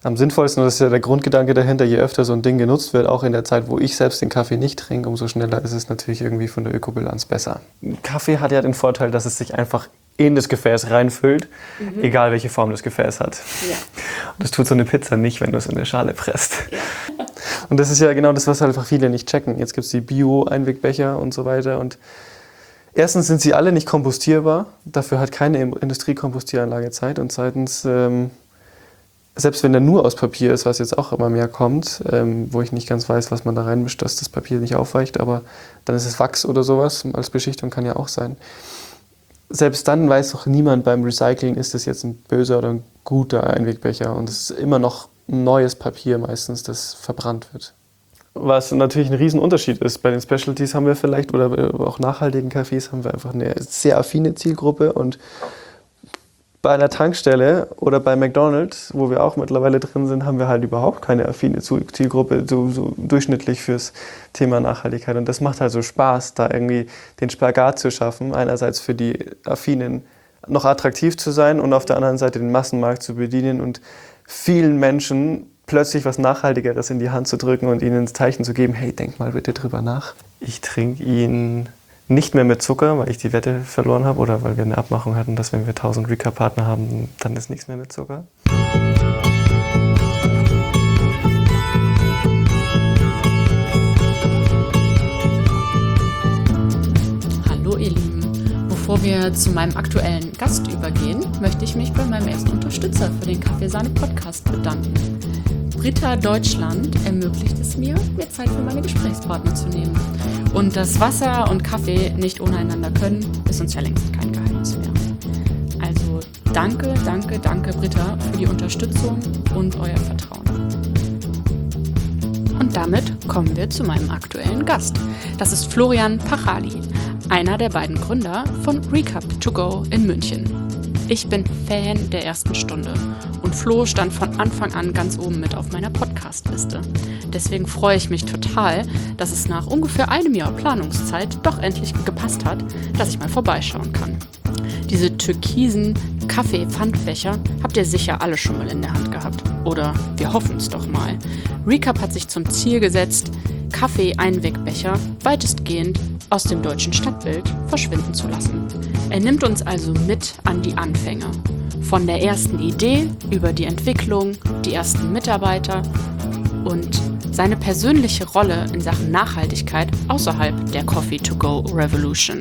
am sinnvollsten. Und das ist ja der Grundgedanke dahinter, je öfter so ein Ding genutzt wird, auch in der Zeit, wo ich selbst den Kaffee nicht trinke, umso schneller ist es natürlich irgendwie von der Ökobilanz besser. Kaffee hat ja den Vorteil, dass es sich einfach in das Gefäß reinfüllt, egal welche Form das Gefäß hat. Ja. Und das tut so eine Pizza nicht, wenn du es in eine Schale presst. Ja. Und das ist ja genau das, was halt einfach viele nicht checken. Jetzt gibt es die Bio-Einwegbecher und so weiter. Und erstens sind sie alle nicht kompostierbar. Dafür hat keine Industriekompostieranlage Zeit. Und zweitens, selbst wenn der nur aus Papier ist, was jetzt auch immer mehr kommt, wo ich nicht ganz weiß, was man da reinmischt, dass das Papier nicht aufweicht, aber dann ist es Wachs oder sowas, als Beschichtung kann ja auch sein. Selbst dann weiß doch niemand beim Recycling, ist das jetzt ein böser oder ein guter Einwegbecher. Und es ist immer noch neues Papier meistens, das verbrannt wird. Was natürlich ein Riesenunterschied ist. Bei den Specialties haben wir vielleicht, oder auch nachhaltigen Cafés, haben wir einfach eine sehr affine Zielgruppe. Und bei einer Tankstelle oder bei McDonald's, wo wir auch mittlerweile drin sind, haben wir halt überhaupt keine affine Zielgruppe, so durchschnittlich fürs Thema Nachhaltigkeit. Und das macht halt so Spaß, da irgendwie den Spagat zu schaffen. Einerseits für die Affinen noch attraktiv zu sein und auf der anderen Seite den Massenmarkt zu bedienen und vielen Menschen plötzlich was Nachhaltigeres in die Hand zu drücken und ihnen ins Zeichen zu geben, hey, denk mal bitte drüber nach. Ich trinke ihn nicht mehr mit Zucker, weil ich die Wette verloren habe oder weil wir eine Abmachung hatten, dass wenn wir 1000 Recap-Partner haben, dann ist nichts mehr mit Zucker. Hallo ihr Lieben. Bevor wir zu meinem aktuellen Gast übergehen, möchte ich mich bei meinem ersten Unterstützer für den Kaffeesahne-Podcast bedanken. Britta Deutschland ermöglicht es mir Zeit für meine Gesprächspartner zu nehmen. Und dass Wasser und Kaffee nicht ohne einander können, ist uns ja längst kein Geheimnis mehr. Also danke, danke, danke Britta für die Unterstützung und euer Vertrauen. Und damit kommen wir zu meinem aktuellen Gast. Das ist Florian Pachali, einer der beiden Gründer von Recap2Go in München. Ich bin Fan der ersten Stunde und Flo stand von Anfang an ganz oben mit auf meiner Podcast-Liste. Deswegen freue ich mich total, dass es nach ungefähr einem Jahr Planungszeit doch endlich gepasst hat, dass ich mal vorbeischauen kann. Diese türkisen Kaffee-Pfandbecher habt ihr sicher alle schon mal in der Hand gehabt. Oder wir hoffen es doch mal. Recap hat sich zum Ziel gesetzt, Kaffee-Einwegbecher weitestgehend aus dem deutschen Stadtbild verschwinden zu lassen. Er nimmt uns also mit an die Anfänge. Von der ersten Idee über die Entwicklung, die ersten Mitarbeiter und seine persönliche Rolle in Sachen Nachhaltigkeit außerhalb der Coffee-to-Go-Revolution.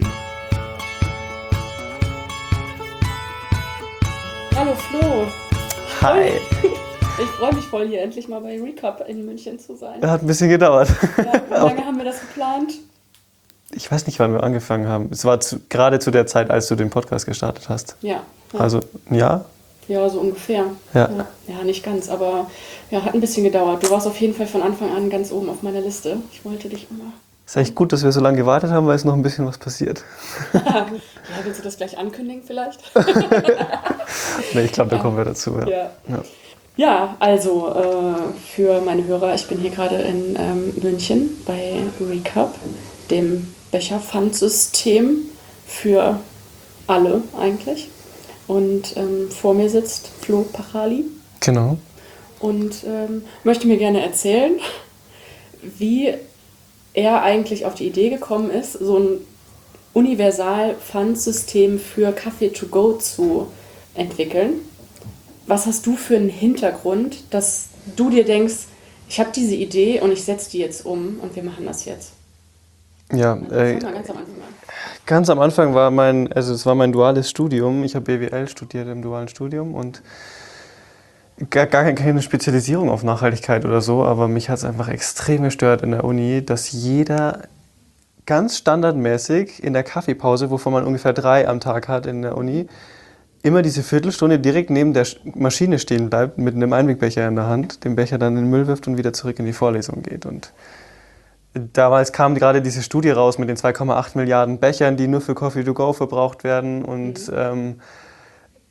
Hallo Flo. Hi. Ich freue mich voll, hier endlich mal bei Recap in München zu sein. Hat ein bisschen gedauert. Ja, wie lange haben wir das geplant? Ich weiß nicht, wann wir angefangen haben. Es war gerade zu der Zeit, als du den Podcast gestartet hast. Ja. Also ein Jahr? Ja, so ungefähr. Ja, nicht ganz, aber ja, hat ein bisschen gedauert. Du warst auf jeden Fall von Anfang an ganz oben auf meiner Liste. Ich wollte dich immer... Ist eigentlich gut, dass wir so lange gewartet haben, weil es noch ein bisschen was passiert. Ja, willst du das gleich ankündigen vielleicht? Nee, ich glaube, da kommen wir dazu. Ja, also für meine Hörer, ich bin hier gerade in München bei Recap, dem Becherpfandsystem für alle eigentlich. Und vor mir sitzt Flo Pachali. Genau. Und möchte mir gerne erzählen, wie er eigentlich auf die Idee gekommen ist, so ein Universal-Pfandsystem für Kaffee-to-go zu entwickeln. Was hast du für einen Hintergrund, dass du dir denkst, ich habe diese Idee und ich setze die jetzt um und wir machen das jetzt? Ja, ganz am Anfang war es war mein duales Studium. Ich habe BWL studiert im dualen Studium und gar keine Spezialisierung auf Nachhaltigkeit oder so, aber mich hat es einfach extrem gestört in der Uni, dass jeder ganz standardmäßig in der Kaffeepause, wovon man ungefähr 3 am Tag hat in der Uni, immer diese Viertelstunde direkt neben der Maschine stehen bleibt, mit einem Einwegbecher in der Hand, den Becher dann in den Müll wirft und wieder zurück in die Vorlesung geht. Und damals kam gerade diese Studie raus mit den 2,8 Milliarden Bechern, die nur für Coffee to go verbraucht werden. Und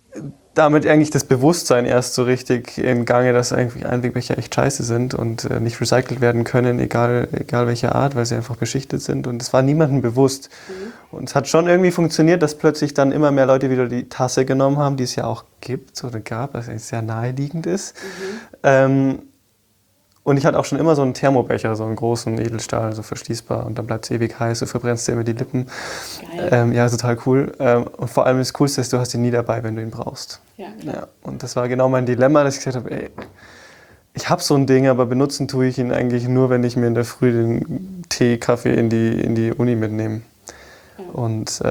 damit eigentlich das Bewusstsein erst so richtig in Gange, dass eigentlich Einwegbecher echt scheiße sind und nicht recycelt werden können, egal welche Art, weil sie einfach beschichtet sind. Und es war niemandem bewusst. Und es hat schon irgendwie funktioniert, dass plötzlich dann immer mehr Leute wieder die Tasse genommen haben, die es ja auch gibt oder gab, was eigentlich sehr naheliegend ist. Und ich hatte auch schon immer so einen Thermobecher, so einen großen Edelstahl, so verschließbar. Und dann bleibt es ewig heiß, du verbrennst dir immer die Lippen. Geil. Ja, total cool. Und vor allem das Coolste ist, du hast ihn nie dabei, wenn du ihn brauchst. Ja, klar. Ja, und das war genau mein Dilemma, dass ich gesagt habe, ey, ich habe so ein Ding, aber benutzen tue ich ihn eigentlich nur, wenn ich mir in der Früh den Tee, Kaffee in die Uni mitnehme. Ja. Und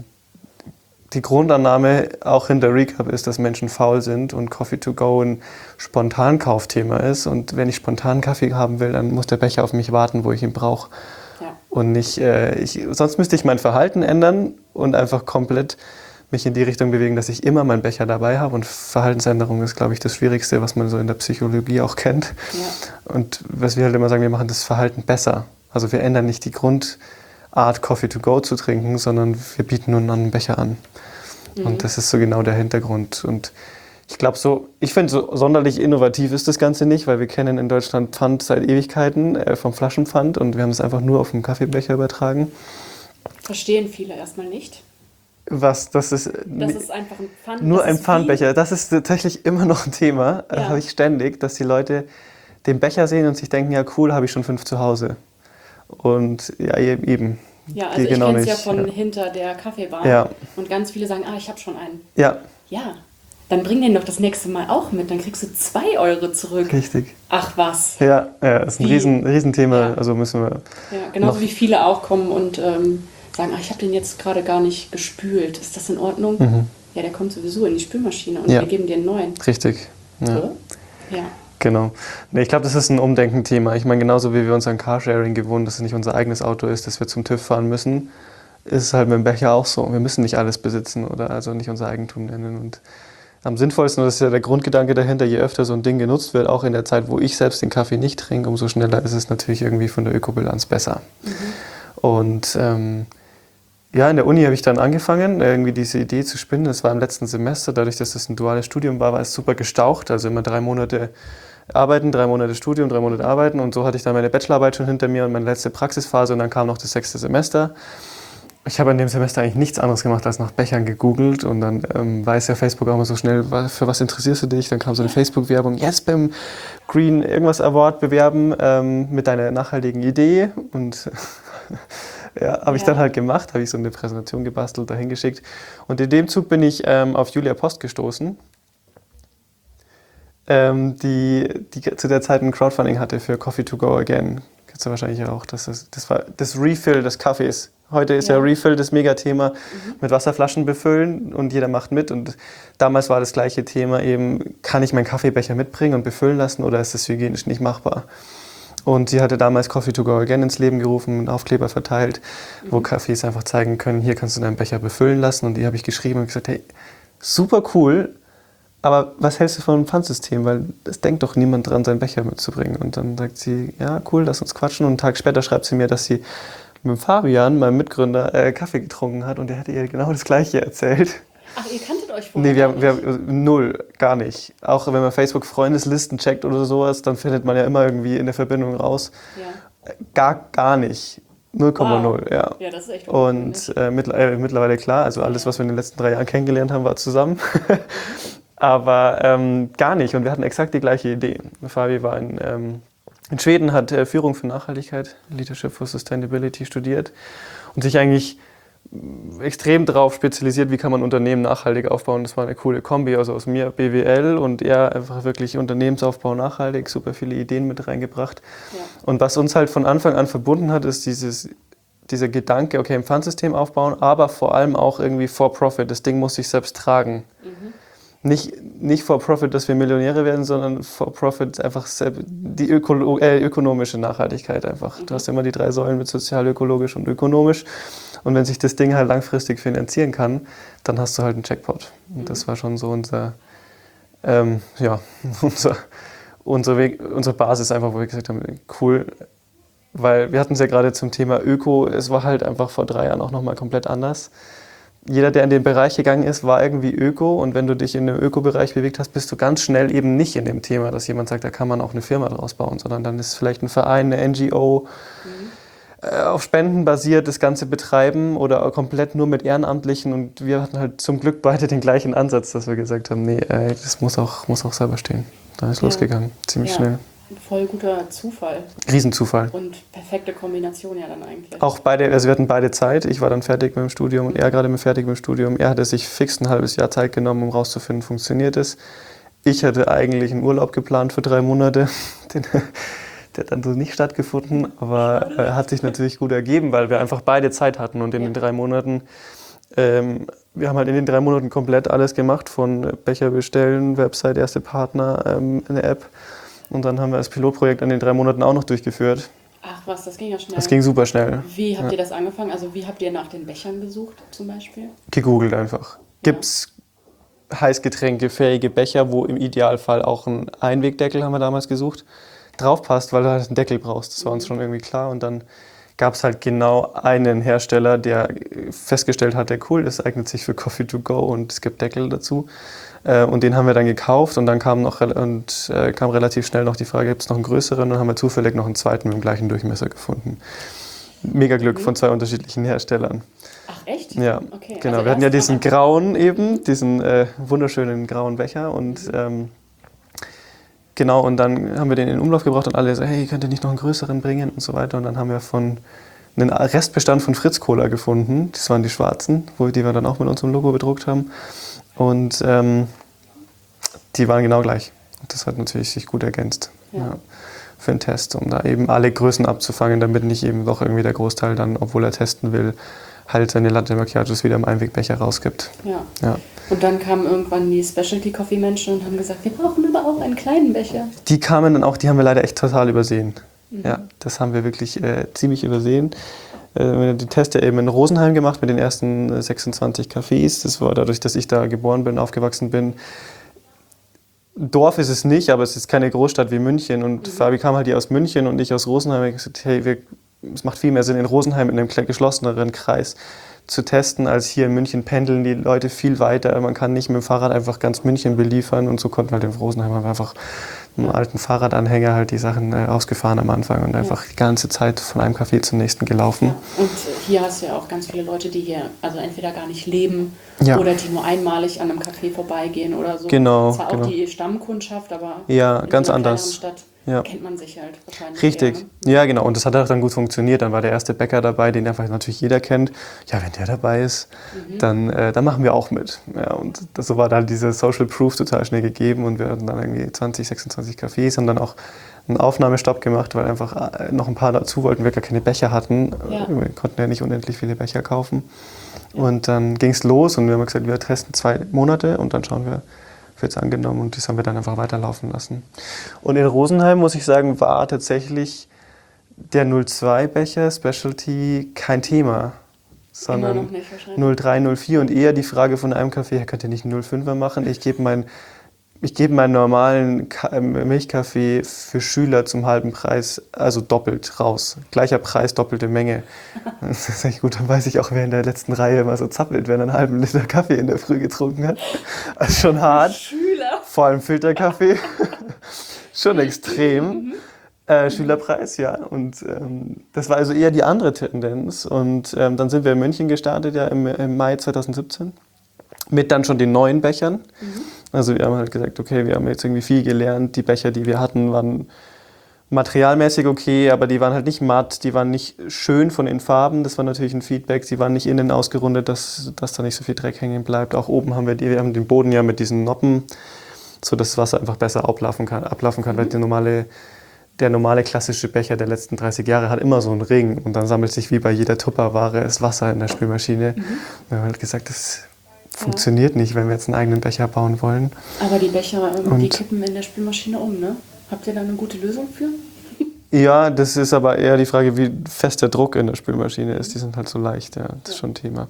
die Grundannahme auch hinter Recap ist, dass Menschen faul sind und Coffee to go ein Spontankaufthema ist. Und wenn ich spontan Kaffee haben will, dann muss der Becher auf mich warten, wo ich ihn brauche. Ja. Und nicht, sonst müsste ich mein Verhalten ändern und einfach komplett mich in die Richtung bewegen, dass ich immer meinen Becher dabei habe. Und Verhaltensänderung ist, glaube ich, das Schwierigste, was man so in der Psychologie auch kennt. Ja. Und was wir halt immer sagen, wir machen das Verhalten besser. Also wir ändern nicht die Grundart, Coffee to go zu trinken, sondern wir bieten nur einen Becher an. Und das ist so genau der Hintergrund. Und ich glaube ich finde, so sonderlich innovativ ist das Ganze nicht, weil wir kennen in Deutschland Pfand seit Ewigkeiten vom Flaschenpfand und wir haben es einfach nur auf den Kaffeebecher übertragen. Verstehen viele erstmal nicht. Das ist Das ist einfach ein Pfand. nur das ein ist Pfandbecher. Das ist tatsächlich immer noch ein Thema. Ja. Habe ich ständig, dass die Leute den Becher sehen und sich denken, ja cool, habe ich schon 5 zu Hause. Und ja, eben. Ja, also Geht ich genau kenne es ja nicht, von ja. hinter der Kaffeebar. Ja. Und ganz viele sagen, ich habe schon einen. Ja, Ja, dann bring den doch das nächste Mal auch mit. Dann kriegst du 2 Euro zurück. richtig. Ach was. Ja, das ist ein Riesenthema. Ja. Also müssen wir. Ja, genauso noch- wie viele auch kommen und sagen, ich habe den jetzt gerade gar nicht gespült. Ist das in Ordnung? Ja, der kommt sowieso in die Spülmaschine und Ja. wir geben dir einen neuen. Richtig. Ja. So? Ja. Genau. Nee, ich glaube, das ist ein Umdenkenthema. Ich meine, genauso wie wir uns an Carsharing gewohnt, dass es nicht unser eigenes Auto ist, dass wir zum TÜV fahren müssen, ist es halt mit dem Becher auch so. Wir müssen nicht alles besitzen oder also nicht unser Eigentum nennen. Und am sinnvollsten, und das ist ja der Grundgedanke dahinter, je öfter so ein Ding genutzt wird, auch in der Zeit, wo ich selbst den Kaffee nicht trinke, umso schneller ist es natürlich irgendwie von der Ökobilanz besser. Und ja, in der Uni habe ich dann angefangen, irgendwie diese Idee zu spinnen. Das war im letzten Semester, dadurch, dass das ein duales Studium war es super gestaucht. Also immer 3 Monate arbeiten, 3 Monate Studium, 3 Monate arbeiten. Und so hatte ich dann meine Bachelorarbeit schon hinter mir und meine letzte Praxisphase. Und dann kam noch das 6. Semester. Ich habe in dem Semester eigentlich nichts anderes gemacht, als nach Bechern gegoogelt. Und dann weiß ja Facebook auch immer so schnell, für was interessierst du dich? Dann kam so eine Facebook-Werbung, jetzt beim Green irgendwas Award bewerben mit deiner nachhaltigen Idee. Und ja, habe ich dann halt gemacht, habe ich so eine Präsentation gebastelt, dahin geschickt. Und in dem Zug bin ich auf Julia Post gestoßen, die zu der Zeit ein Crowdfunding hatte für Coffee to go again. Kennst du wahrscheinlich auch. Das war das Refill des Kaffees. Heute ist ja Refill das Megathema, mit Wasserflaschen befüllen und jeder macht mit. Und damals war das gleiche Thema eben, kann ich meinen Kaffeebecher mitbringen und befüllen lassen oder ist das hygienisch nicht machbar? Und sie hatte damals Coffee to go again ins Leben gerufen, einen Aufkleber verteilt, wo Cafés einfach zeigen können, hier kannst du deinen Becher befüllen lassen. Und die habe ich geschrieben und gesagt, hey, super cool, aber was hältst du von einem Pfandsystem? Weil es denkt doch niemand dran, seinen Becher mitzubringen. Und dann sagt sie, ja cool, lass uns quatschen. Und einen Tag später schreibt sie mir, dass sie mit Fabian, meinem Mitgründer, Kaffee getrunken hat. Und der hatte ihr genau das Gleiche erzählt. Ach, ihr kanntet euch vorher? Nee, wir haben null, gar nicht. Auch wenn man Facebook-Freundeslisten checkt oder sowas, dann findet man ja immer irgendwie in der Verbindung raus. Ja. Gar nicht. 0,0, ja. Ja, das ist echt Und mittlerweile klar, also alles, was wir in den letzten 3 Jahren kennengelernt haben, war zusammen. Aber gar nicht. Und wir hatten exakt die gleiche Idee. Fabi war in Schweden, hat Führung für Nachhaltigkeit, Leadership for Sustainability studiert und sich eigentlich extrem darauf spezialisiert, wie kann man Unternehmen nachhaltig aufbauen. Das war eine coole Kombi, also aus mir BWL und er einfach wirklich Unternehmensaufbau nachhaltig, super viele Ideen mit reingebracht. Ja. Und was uns halt von Anfang an verbunden hat, ist dieser Gedanke, okay, ein Pfandsystem aufbauen, aber vor allem auch irgendwie for profit. Das Ding muss sich selbst tragen. Nicht for profit, dass wir Millionäre werden, sondern for profit einfach die ökonomische Nachhaltigkeit einfach. Du hast immer die 3 Säulen mit sozial, ökologisch und ökonomisch. Und wenn sich das Ding halt langfristig finanzieren kann, dann hast du halt einen Jackpot. Und das war schon so unsere Basis einfach, wo wir gesagt haben, cool. Weil wir hatten es ja gerade zum Thema Öko, es war halt einfach vor 3 Jahren auch nochmal komplett anders. jeder, der in den Bereich gegangen ist, war irgendwie Öko. Und wenn du dich in dem Öko-Bereich bewegt hast, bist du ganz schnell eben nicht in dem Thema, dass jemand sagt, da kann man auch eine Firma draus bauen, sondern dann ist vielleicht ein Verein, eine NGO, auf Spenden basiert das Ganze betreiben oder komplett nur mit Ehrenamtlichen. Und wir hatten halt zum Glück beide den gleichen Ansatz, dass wir gesagt haben, nee, das muss auch selber stehen. Da ist losgegangen, ziemlich schnell. Voll guter Zufall. Riesenzufall. Und perfekte Kombination ja dann eigentlich. Auch beide, also wir hatten beide Zeit. Ich war dann fertig mit dem Studium und er gerade fertig mit dem Studium. Er hatte sich fix ein halbes Jahr Zeit genommen, um rauszufinden, funktioniert es. Ich hatte eigentlich einen Urlaub geplant für 3 Monate. Der hat dann so nicht stattgefunden, aber hat sich natürlich gut ergeben, weil wir einfach beide Zeit hatten. Und in den 3 Monaten, wir haben halt in den 3 Monaten komplett alles gemacht, von Becher bestellen, Website, erste Partner, eine App. Und dann haben wir das Pilotprojekt in den 3 Monaten auch noch durchgeführt. Ach was, das ging ja schnell. Das ging super schnell. Wie habt ihr das angefangen? Also wie habt ihr nach den Bechern gesucht zum Beispiel? Gegoogelt einfach. Gibt's Heißgetränke, fähige Becher, wo im Idealfall auch ein Einwegdeckel, haben wir damals gesucht, drauf passt, weil du halt einen Deckel brauchst. Das war uns schon irgendwie klar. Und dann gab es halt genau einen Hersteller, der festgestellt hat, der cool, das eignet sich für Coffee to go und es gibt Deckel dazu. Und den haben wir dann gekauft und dann kam relativ schnell noch die Frage, gibt es noch einen größeren? Und dann haben wir zufällig noch einen zweiten mit dem gleichen Durchmesser gefunden. Mega Glück von 2 unterschiedlichen Herstellern. Ach echt? Ja, okay. genau. Also wir hatten ja diesen grauen eben, diesen wunderschönen grauen Becher und genau, und dann haben wir den in Umlauf gebracht und alle so, hey, könnt ihr nicht noch einen größeren bringen und so weiter. Und dann haben wir einen Restbestand von Fritz Cola gefunden. Das waren die schwarzen, die wir dann auch mit unserem Logo bedruckt haben. Und die waren genau gleich. Und das hat natürlich sich gut ergänzt für den Test, um da eben alle Größen abzufangen, damit nicht eben doch irgendwie der Großteil dann, obwohl er testen will, halt seine Latte Macchiatos wieder im Einwegbecher rausgibt. Ja. Und dann kamen irgendwann die Specialty-Coffee-Menschen und haben gesagt, wir brauchen aber auch einen kleinen Becher. Die kamen dann auch, die haben wir leider echt total übersehen. Ja, das haben wir wirklich ziemlich übersehen. Wir haben den Test ja eben in Rosenheim gemacht mit den ersten 26 Cafés. Das war dadurch, dass ich da geboren bin, aufgewachsen bin. Dorf ist es nicht, aber es ist keine Großstadt wie München. Und Fabi kam halt hier aus München und ich aus Rosenheim. Ich habe gesagt, hey, es macht viel mehr Sinn, in Rosenheim in einem geschlosseneren Kreis zu testen, als hier in München pendeln die Leute viel weiter. Man kann nicht mit dem Fahrrad einfach ganz München beliefern und so konnten wir halt in Rosenheim einfach mit einem alten Fahrradanhänger halt die Sachen ausgefahren am Anfang und einfach die ganze Zeit von einem Café zum nächsten gelaufen. Ja. Und hier hast du ja auch ganz viele Leute, die hier also entweder gar nicht leben oder die nur einmalig an einem Café vorbeigehen oder so. Genau. Zwar auch die Stammkundschaft, aber ja, in ganz so einer anders. Stadt kennt man sich halt wahrscheinlich. Richtig, eher, ne? ja genau. Und das hat auch dann gut funktioniert. Dann war der erste Bäcker dabei, den einfach natürlich jeder kennt. Ja, wenn der dabei ist, dann machen wir auch mit. Ja, und so war dann dieser Social Proof total schnell gegeben und wir hatten dann irgendwie 20, 26 Cafés, haben dann auch einen Aufnahmestopp gemacht, weil einfach noch ein paar dazu wollten, wir gar keine Becher hatten. Wir konnten ja nicht unendlich viele Becher kaufen. Ja. Und dann ging es los und wir haben gesagt, wir testen 2 Monate und dann schauen wir, wird es angenommen und das haben wir dann einfach weiterlaufen lassen. Und in Rosenheim, muss ich sagen, war tatsächlich der 02-Becher Specialty kein Thema, sondern 03, 04 und eher die Frage von einem Kaffee, könnt ihr nicht einen 05er machen? Ich gebe meinen normalen Milchkaffee für Schüler zum halben Preis, also doppelt raus. Gleicher Preis, doppelte Menge. Das ist echt gut, dann weiß ich auch, wer in der letzten Reihe immer so zappelt, wenn er einen halben Liter Kaffee in der Früh getrunken hat. Also schon hart. Schüler. Vor allem Filterkaffee. Schon extrem. Schülerpreis, ja. Und das war also eher die andere Tendenz. Und dann sind wir in München gestartet, ja, im Mai 2017. Mit dann schon den neuen Bechern. Also wir haben halt gesagt, okay, wir haben jetzt irgendwie viel gelernt. Die Becher, die wir hatten, waren materialmäßig okay, aber die waren halt nicht matt, die waren nicht schön von den Farben. Das war natürlich ein Feedback. Sie waren nicht innen ausgerundet, dass da nicht so viel Dreck hängen bleibt. Auch oben haben wir haben den Boden ja mit diesen Noppen, sodass das Wasser einfach besser ablaufen kann, weil der normale klassische Becher der letzten 30 Jahre hat immer so einen Ring und dann sammelt sich wie bei jeder Tupperware das Wasser in der Spülmaschine. Wir haben halt gesagt, das funktioniert nicht, wenn wir jetzt einen eigenen Becher bauen wollen. Aber die Becher, die kippen in der Spülmaschine um, ne? Habt ihr da eine gute Lösung für? Ja, das ist aber eher die Frage, wie fest der Druck in der Spülmaschine ist. Die sind halt so leicht, ja, das ist schon ein Thema.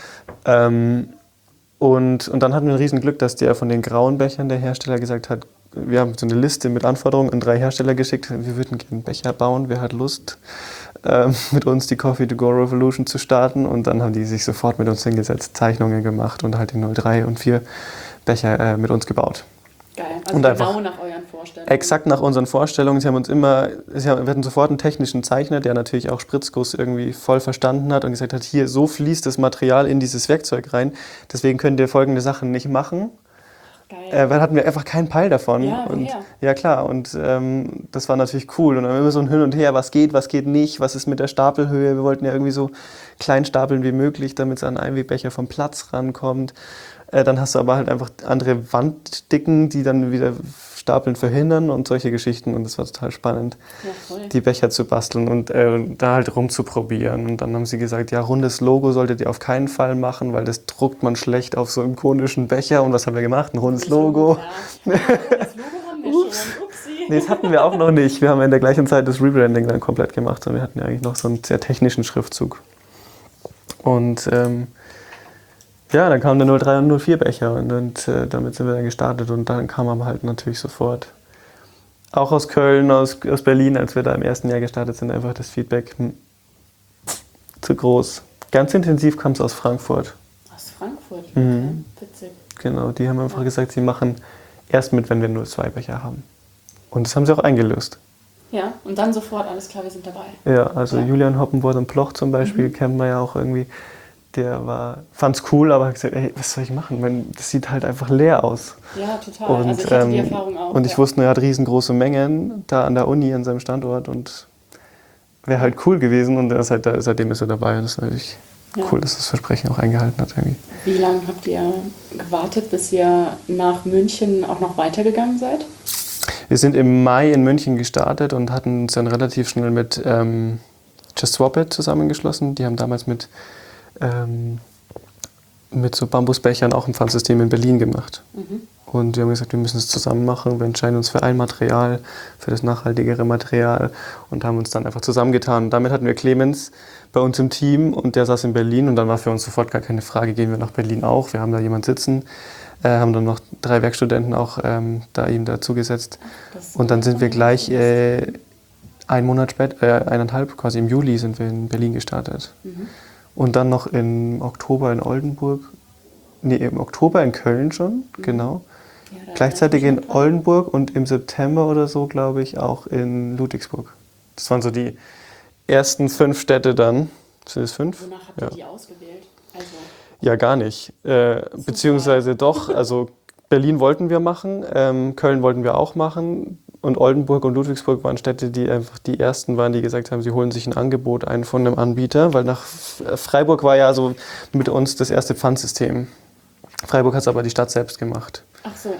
Und dann hatten wir ein Riesenglück, dass der von den grauen Bechern, der Hersteller, gesagt hat, wir haben so eine Liste mit Anforderungen an 3 Hersteller geschickt. Wir würden gerne einen Becher bauen, wer hat Lust, mit uns die Coffee to Go Revolution zu starten. Und dann haben die sich sofort mit uns hingesetzt, Zeichnungen gemacht und halt die 03 und 4 Becher mit uns gebaut. Geil, also und genau nach euren Vorstellungen. Exakt nach unseren Vorstellungen. Wir hatten sofort einen technischen Zeichner, der natürlich auch Spritzguss irgendwie voll verstanden hat und gesagt hat, hier, so fließt das Material in dieses Werkzeug rein, deswegen könnt ihr folgende Sachen nicht machen. Geil. Weil hatten wir einfach keinen Peil davon. Ja, ja klar, und das war natürlich cool. Und dann immer so ein Hin und Her, was geht nicht, was ist mit der Stapelhöhe. Wir wollten ja irgendwie so klein stapeln wie möglich, damit es an einen Becher vom Platz rankommt. Dann hast du aber halt einfach andere Wanddicken, die dann wieder Stapeln verhindern und solche Geschichten. Und das war total spannend, die Becher zu basteln und da halt rumzuprobieren. Und dann haben sie gesagt, ja, rundes Logo solltet ihr auf keinen Fall machen, weil das druckt man schlecht auf so einem konischen Becher. Und was haben wir gemacht? Ein rundes Logo. Ja. Das Logo haben wir schon. Upsi. Nee, das hatten wir auch noch nicht. Wir haben in der gleichen Zeit das Rebranding dann komplett gemacht. Und wir hatten ja eigentlich noch so einen sehr technischen Schriftzug. Und dann kamen der 03 und 04 Becher und damit sind wir dann gestartet und dann kam aber halt natürlich sofort, auch aus Köln, aus Berlin, als wir da im ersten Jahr gestartet sind, einfach das Feedback zu groß. Ganz intensiv kam es aus Frankfurt. Aus Frankfurt? Witzig. Genau, die haben einfach gesagt, sie machen erst mit, wenn wir nur 2 Becher haben. Und das haben sie auch eingelöst. Ja, und dann sofort, alles klar, wir sind dabei. Ja, also Julian Hoppenbord und Ploch zum Beispiel kennen wir ja auch irgendwie. Der fand's cool, aber hat gesagt, ey, was soll ich machen? Das sieht halt einfach leer aus. Ja, total. Und, also ich hatte die Erfahrung auch. Und ich wusste, er hat riesengroße Mengen da an der Uni, an seinem Standort und wäre halt cool gewesen und seitdem ist er dabei und das ist natürlich cool, dass das Versprechen auch eingehalten hat. Irgendwie. Wie lange habt ihr gewartet, bis ihr nach München auch noch weitergegangen seid? Wir sind im Mai in München gestartet und hatten uns dann relativ schnell mit Just Swap It zusammengeschlossen. Die haben damals mit so Bambusbechern auch ein Pfandsystem in Berlin gemacht. Und wir haben gesagt, wir müssen es zusammen machen. Wir entscheiden uns für ein Material, für das nachhaltigere Material und haben uns dann einfach zusammengetan. Und damit hatten wir Clemens bei uns im Team und der saß in Berlin und dann war für uns sofort gar keine Frage, gehen wir nach Berlin auch. Wir haben da jemanden sitzen, haben dann noch 3 Werkstudenten auch da ihm dazugesetzt. Und dann sind wir gleich einen Monat später, 1,5, quasi im Juli sind wir in Berlin gestartet. Und dann noch im Oktober in Oldenburg, im Oktober in Köln schon, genau. Ja, gleichzeitig in Oldenburg und im September oder so, glaube ich, auch in Ludwigsburg. Das waren so die ersten 5 Städte dann. Sind es 5? Wonach habt ihr die ausgewählt? Also ja, gar nicht. Beziehungsweise doch, also Berlin wollten wir machen, Köln wollten wir auch machen. Und Oldenburg und Ludwigsburg waren Städte, die einfach die ersten waren, die gesagt haben, sie holen sich ein Angebot ein von einem Anbieter, weil nach Freiburg war ja so mit uns das erste Pfandsystem. Freiburg hat es aber die Stadt selbst gemacht. Ach so,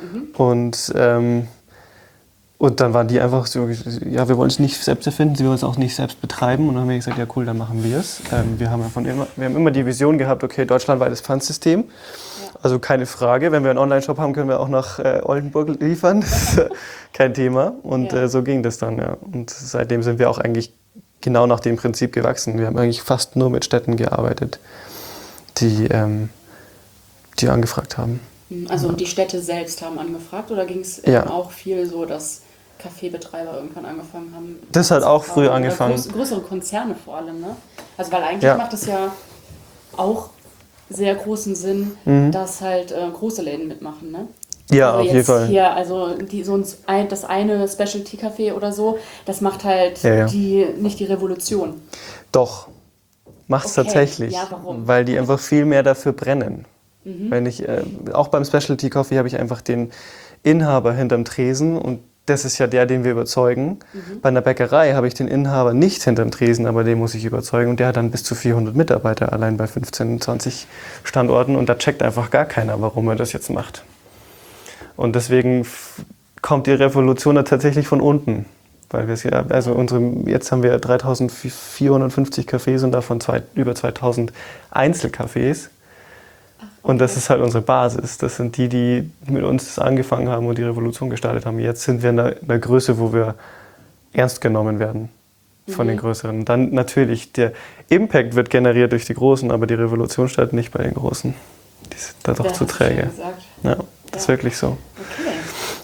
Und dann waren die einfach so, ja, wir wollen es nicht selbst erfinden, wir wollen es auch nicht selbst betreiben. Und dann haben wir gesagt, ja cool, dann machen wir es. Wir haben immer die Vision gehabt, okay, deutschlandweites Pfandsystem. Also keine Frage, wenn wir einen Online-Shop haben, können wir auch nach Oldenburg liefern. Kein Thema. Und so ging das dann, ja. Und seitdem sind wir auch eigentlich genau nach dem Prinzip gewachsen. Wir haben eigentlich fast nur mit Städten gearbeitet, die angefragt haben. Also die Städte selbst haben angefragt oder ging es auch viel so, dass Kaffeebetreiber irgendwann angefangen haben? Das hat auch früh angefangen. Größere Konzerne vor allem, ne? Also weil eigentlich macht es ja auch sehr großen Sinn, dass halt große Läden mitmachen, ne? Ja, also auf jeden Fall. Hier, also das eine Specialty-Café oder so, das macht halt nicht die Revolution. Doch, macht es tatsächlich. Ja, warum? Weil die einfach viel mehr dafür brennen. Wenn ich, auch beim Specialty Coffee habe ich einfach den Inhaber hinterm Tresen und das ist ja der, den wir überzeugen. Bei einer Bäckerei habe ich den Inhaber nicht hinterm Tresen, aber den muss ich überzeugen. Und der hat dann bis zu 400 Mitarbeiter, allein bei 15, 20 Standorten. Und da checkt einfach gar keiner, warum er das jetzt macht. Und deswegen kommt die Revolution da tatsächlich von unten. Weil wir jetzt haben wir 3450 Cafés und davon über 2000 Einzelcafés. Und das ist halt unsere Basis. Das sind die mit uns angefangen haben und die Revolution gestartet haben. Jetzt sind wir in einer Größe, wo wir ernst genommen werden von den Größeren. Dann natürlich, der Impact wird generiert durch die Großen, aber die Revolution startet nicht bei den Großen. Die sind da doch zu träge. Ja, das ist wirklich so. Okay.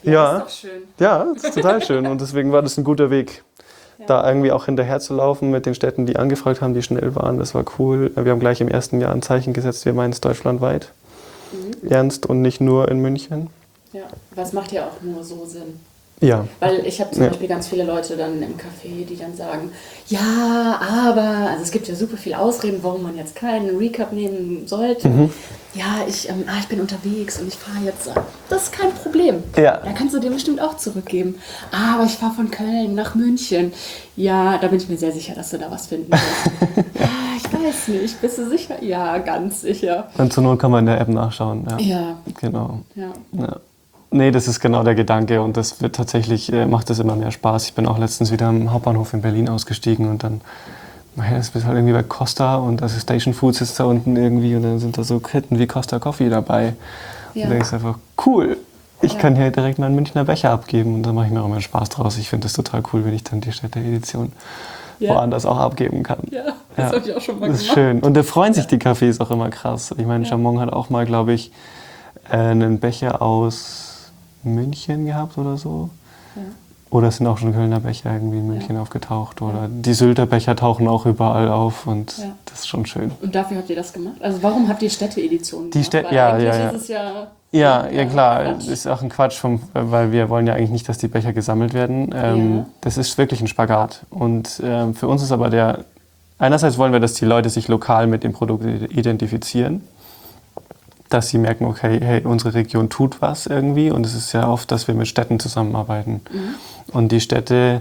Ja, ist doch schön. ja, das ist total schön und deswegen war das ein guter Weg. Da irgendwie auch hinterher zu laufen mit den Städten, die angefragt haben, die schnell waren, das war cool. Wir haben gleich im ersten Jahr ein Zeichen gesetzt, wir meinen es deutschlandweit ernst und nicht nur in München. Ja, was macht ja auch nur so Sinn. Ja. Weil ich habe zum Beispiel ganz viele Leute dann im Café, die dann sagen, ja, aber, also es gibt ja super viele Ausreden, warum man jetzt keinen Recap nehmen sollte. Ja, ich bin unterwegs und ich fahre jetzt, das ist kein Problem. Ja. Da kannst du dir bestimmt auch zurückgeben. Aber ich fahre von Köln nach München. Ja, da bin ich mir sehr sicher, dass du da was finden wirst. Ja, ich weiß nicht, bist du sicher? Ja, ganz sicher. Und zur Not kann man in der App nachschauen. Ja. Genau. Ja. Ja. Nee, das ist genau der Gedanke und das wird tatsächlich, macht das immer mehr Spaß. Ich bin auch letztens wieder am Hauptbahnhof in Berlin ausgestiegen und dann, das bist halt irgendwie bei Costa und das ist Station Food sitzt da unten irgendwie und dann sind da so Ketten wie Costa Coffee dabei. Ja. Und dann denkst du einfach, cool, ich kann hier direkt meinen Münchner Becher abgeben und da mache ich mir auch immer Spaß draus. Ich finde das total cool, wenn ich dann die Städte-Edition woanders auch abgeben kann. Ja, das habe ich auch schon mal Das ist gemacht. schön. Und da freuen sich die Cafés auch immer krass. Ich meine, Jamon hat auch mal, glaube ich, einen Becher aus München gehabt oder so. Ja. Oder es sind auch schon Kölner Becher irgendwie in München aufgetaucht. Oder die Sylter Becher tauchen auch überall auf und das ist schon schön. Und dafür habt ihr das gemacht? Also warum habt ihr Städte-Editionen gemacht? Ist es ja... Ja, klar. Das ist auch ein Quatsch, weil wir wollen ja eigentlich nicht, dass die Becher gesammelt werden. Das ist wirklich ein Spagat. Und für uns ist aber einerseits wollen wir, dass die Leute sich lokal mit dem Produkt identifizieren. Dass sie merken, okay, hey, unsere Region tut was irgendwie. Und es ist ja oft, dass wir mit Städten zusammenarbeiten. Und die Städte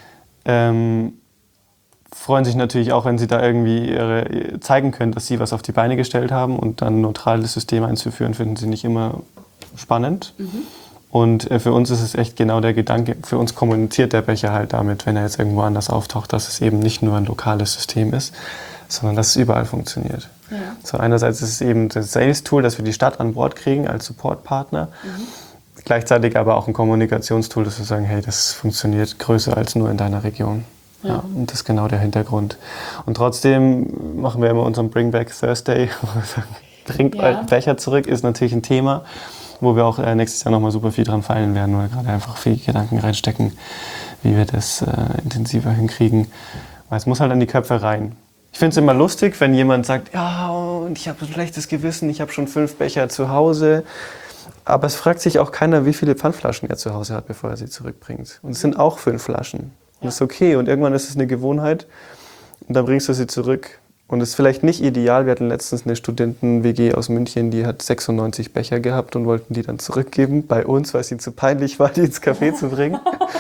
freuen sich natürlich auch, wenn sie da irgendwie zeigen können, dass sie was auf die Beine gestellt haben. Und dann ein neutrales System einzuführen, finden sie nicht immer spannend. Und für uns ist es echt genau der Gedanke, für uns kommuniziert der Becher halt damit, wenn er jetzt irgendwo anders auftaucht, dass es eben nicht nur ein lokales System ist, sondern dass es überall funktioniert. Ja. So einerseits ist es eben das Sales-Tool, dass wir die Stadt an Bord kriegen als Supportpartner. Gleichzeitig aber auch ein Kommunikationstool, dass wir sagen, hey, das funktioniert größer als nur in deiner Region. Ja, und das ist genau der Hintergrund. Und trotzdem machen wir immer unseren Bring Back Thursday, wo wir sagen, bringt euren Becher zurück, ist natürlich ein Thema, wo wir auch nächstes Jahr nochmal super viel dran feilen werden, weil wir gerade einfach viel Gedanken reinstecken, wie wir das intensiver hinkriegen. Weil es muss halt an die Köpfe rein. Ich finde es immer lustig, wenn jemand sagt, ja, und ich habe ein schlechtes Gewissen, ich habe schon 5 Becher zu Hause. Aber es fragt sich auch keiner, wie viele Pfandflaschen er zu Hause hat, bevor er sie zurückbringt. Und es sind auch 5 Flaschen. Und das ist okay. Und irgendwann ist es eine Gewohnheit. Und dann bringst du sie zurück. Und es ist vielleicht nicht ideal. Wir hatten letztens eine Studenten-WG aus München, die hat 96 Becher gehabt und wollten die dann zurückgeben bei uns, weil es ihnen zu peinlich war, die ins Café zu bringen.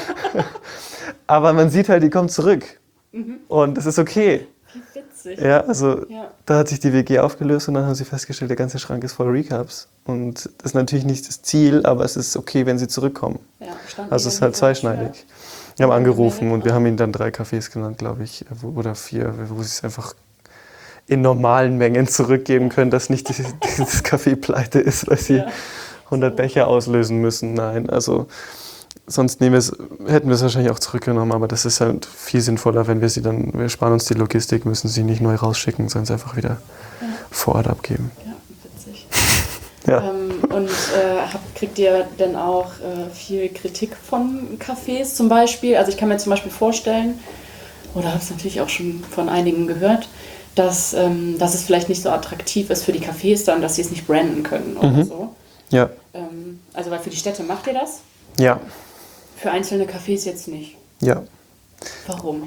Aber man sieht halt, die kommen zurück. Und das ist okay. Witzig. Ja, also da hat sich die WG aufgelöst und dann haben sie festgestellt, der ganze Schrank ist voll Recaps. Und das ist natürlich nicht das Ziel, aber es ist okay, wenn sie zurückkommen. Ja, also es ist halt zweischneidig. Wir haben angerufen und wir haben ihnen dann 3 Cafés genannt, glaube ich, oder 4, wo sie es einfach in normalen Mengen zurückgeben können, dass nicht dieses Café pleite ist, weil sie 100 Becher auslösen müssen. Nein, also sonst hätten wir es wahrscheinlich auch zurückgenommen, aber das ist halt viel sinnvoller, wenn wir sparen uns die Logistik, müssen sie nicht neu rausschicken, sondern es einfach wieder vor Ort abgeben. Ja, witzig. Ja. Und kriegt ihr denn auch viel Kritik von Cafés zum Beispiel? Also ich kann mir zum Beispiel vorstellen, oder habe es natürlich auch schon von einigen gehört, dass es vielleicht nicht so attraktiv ist für die Cafés dann, dass sie es nicht branden können oder so. Ja. Also weil für die Städte macht ihr das? Ja. Für einzelne Cafés jetzt nicht? Ja. Warum?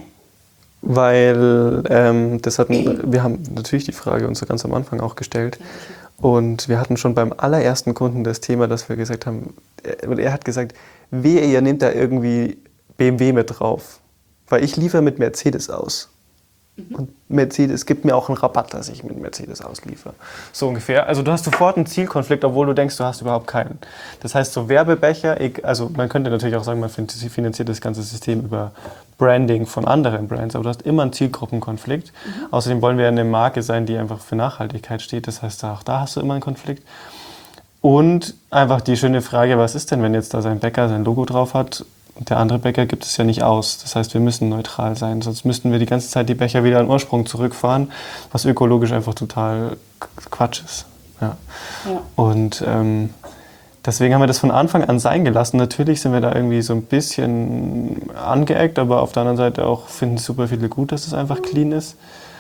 Weil wir haben natürlich die Frage uns so ganz am Anfang auch gestellt. Und wir hatten schon beim allerersten Kunden das Thema, dass wir gesagt haben, er hat gesagt, wehe, ihr nehmt da irgendwie BMW mit drauf. Weil ich liefere mit Mercedes aus. Und Mercedes gibt mir auch einen Rabatt, dass ich mit Mercedes ausliefere. So ungefähr. Also du hast sofort einen Zielkonflikt, obwohl du denkst, du hast überhaupt keinen. Das heißt, so Werbebecher, also man könnte natürlich auch sagen, man finanziert das ganze System über Branding von anderen Brands, aber du hast immer einen Zielgruppenkonflikt. Außerdem wollen wir eine Marke sein, die einfach für Nachhaltigkeit steht. Das heißt, auch da hast du immer einen Konflikt. Und einfach die schöne Frage, was ist denn, wenn jetzt da sein Bäcker sein Logo drauf hat? Und der andere Bäcker gibt es ja nicht aus. Das heißt, wir müssen neutral sein. Sonst müssten wir die ganze Zeit die Becher wieder an den Ursprung zurückfahren, was ökologisch einfach total Quatsch ist. Ja. Und deswegen haben wir das von Anfang an sein gelassen. Natürlich sind wir da irgendwie so ein bisschen angeeckt, aber auf der anderen Seite auch finden super viele gut, dass es einfach clean ist.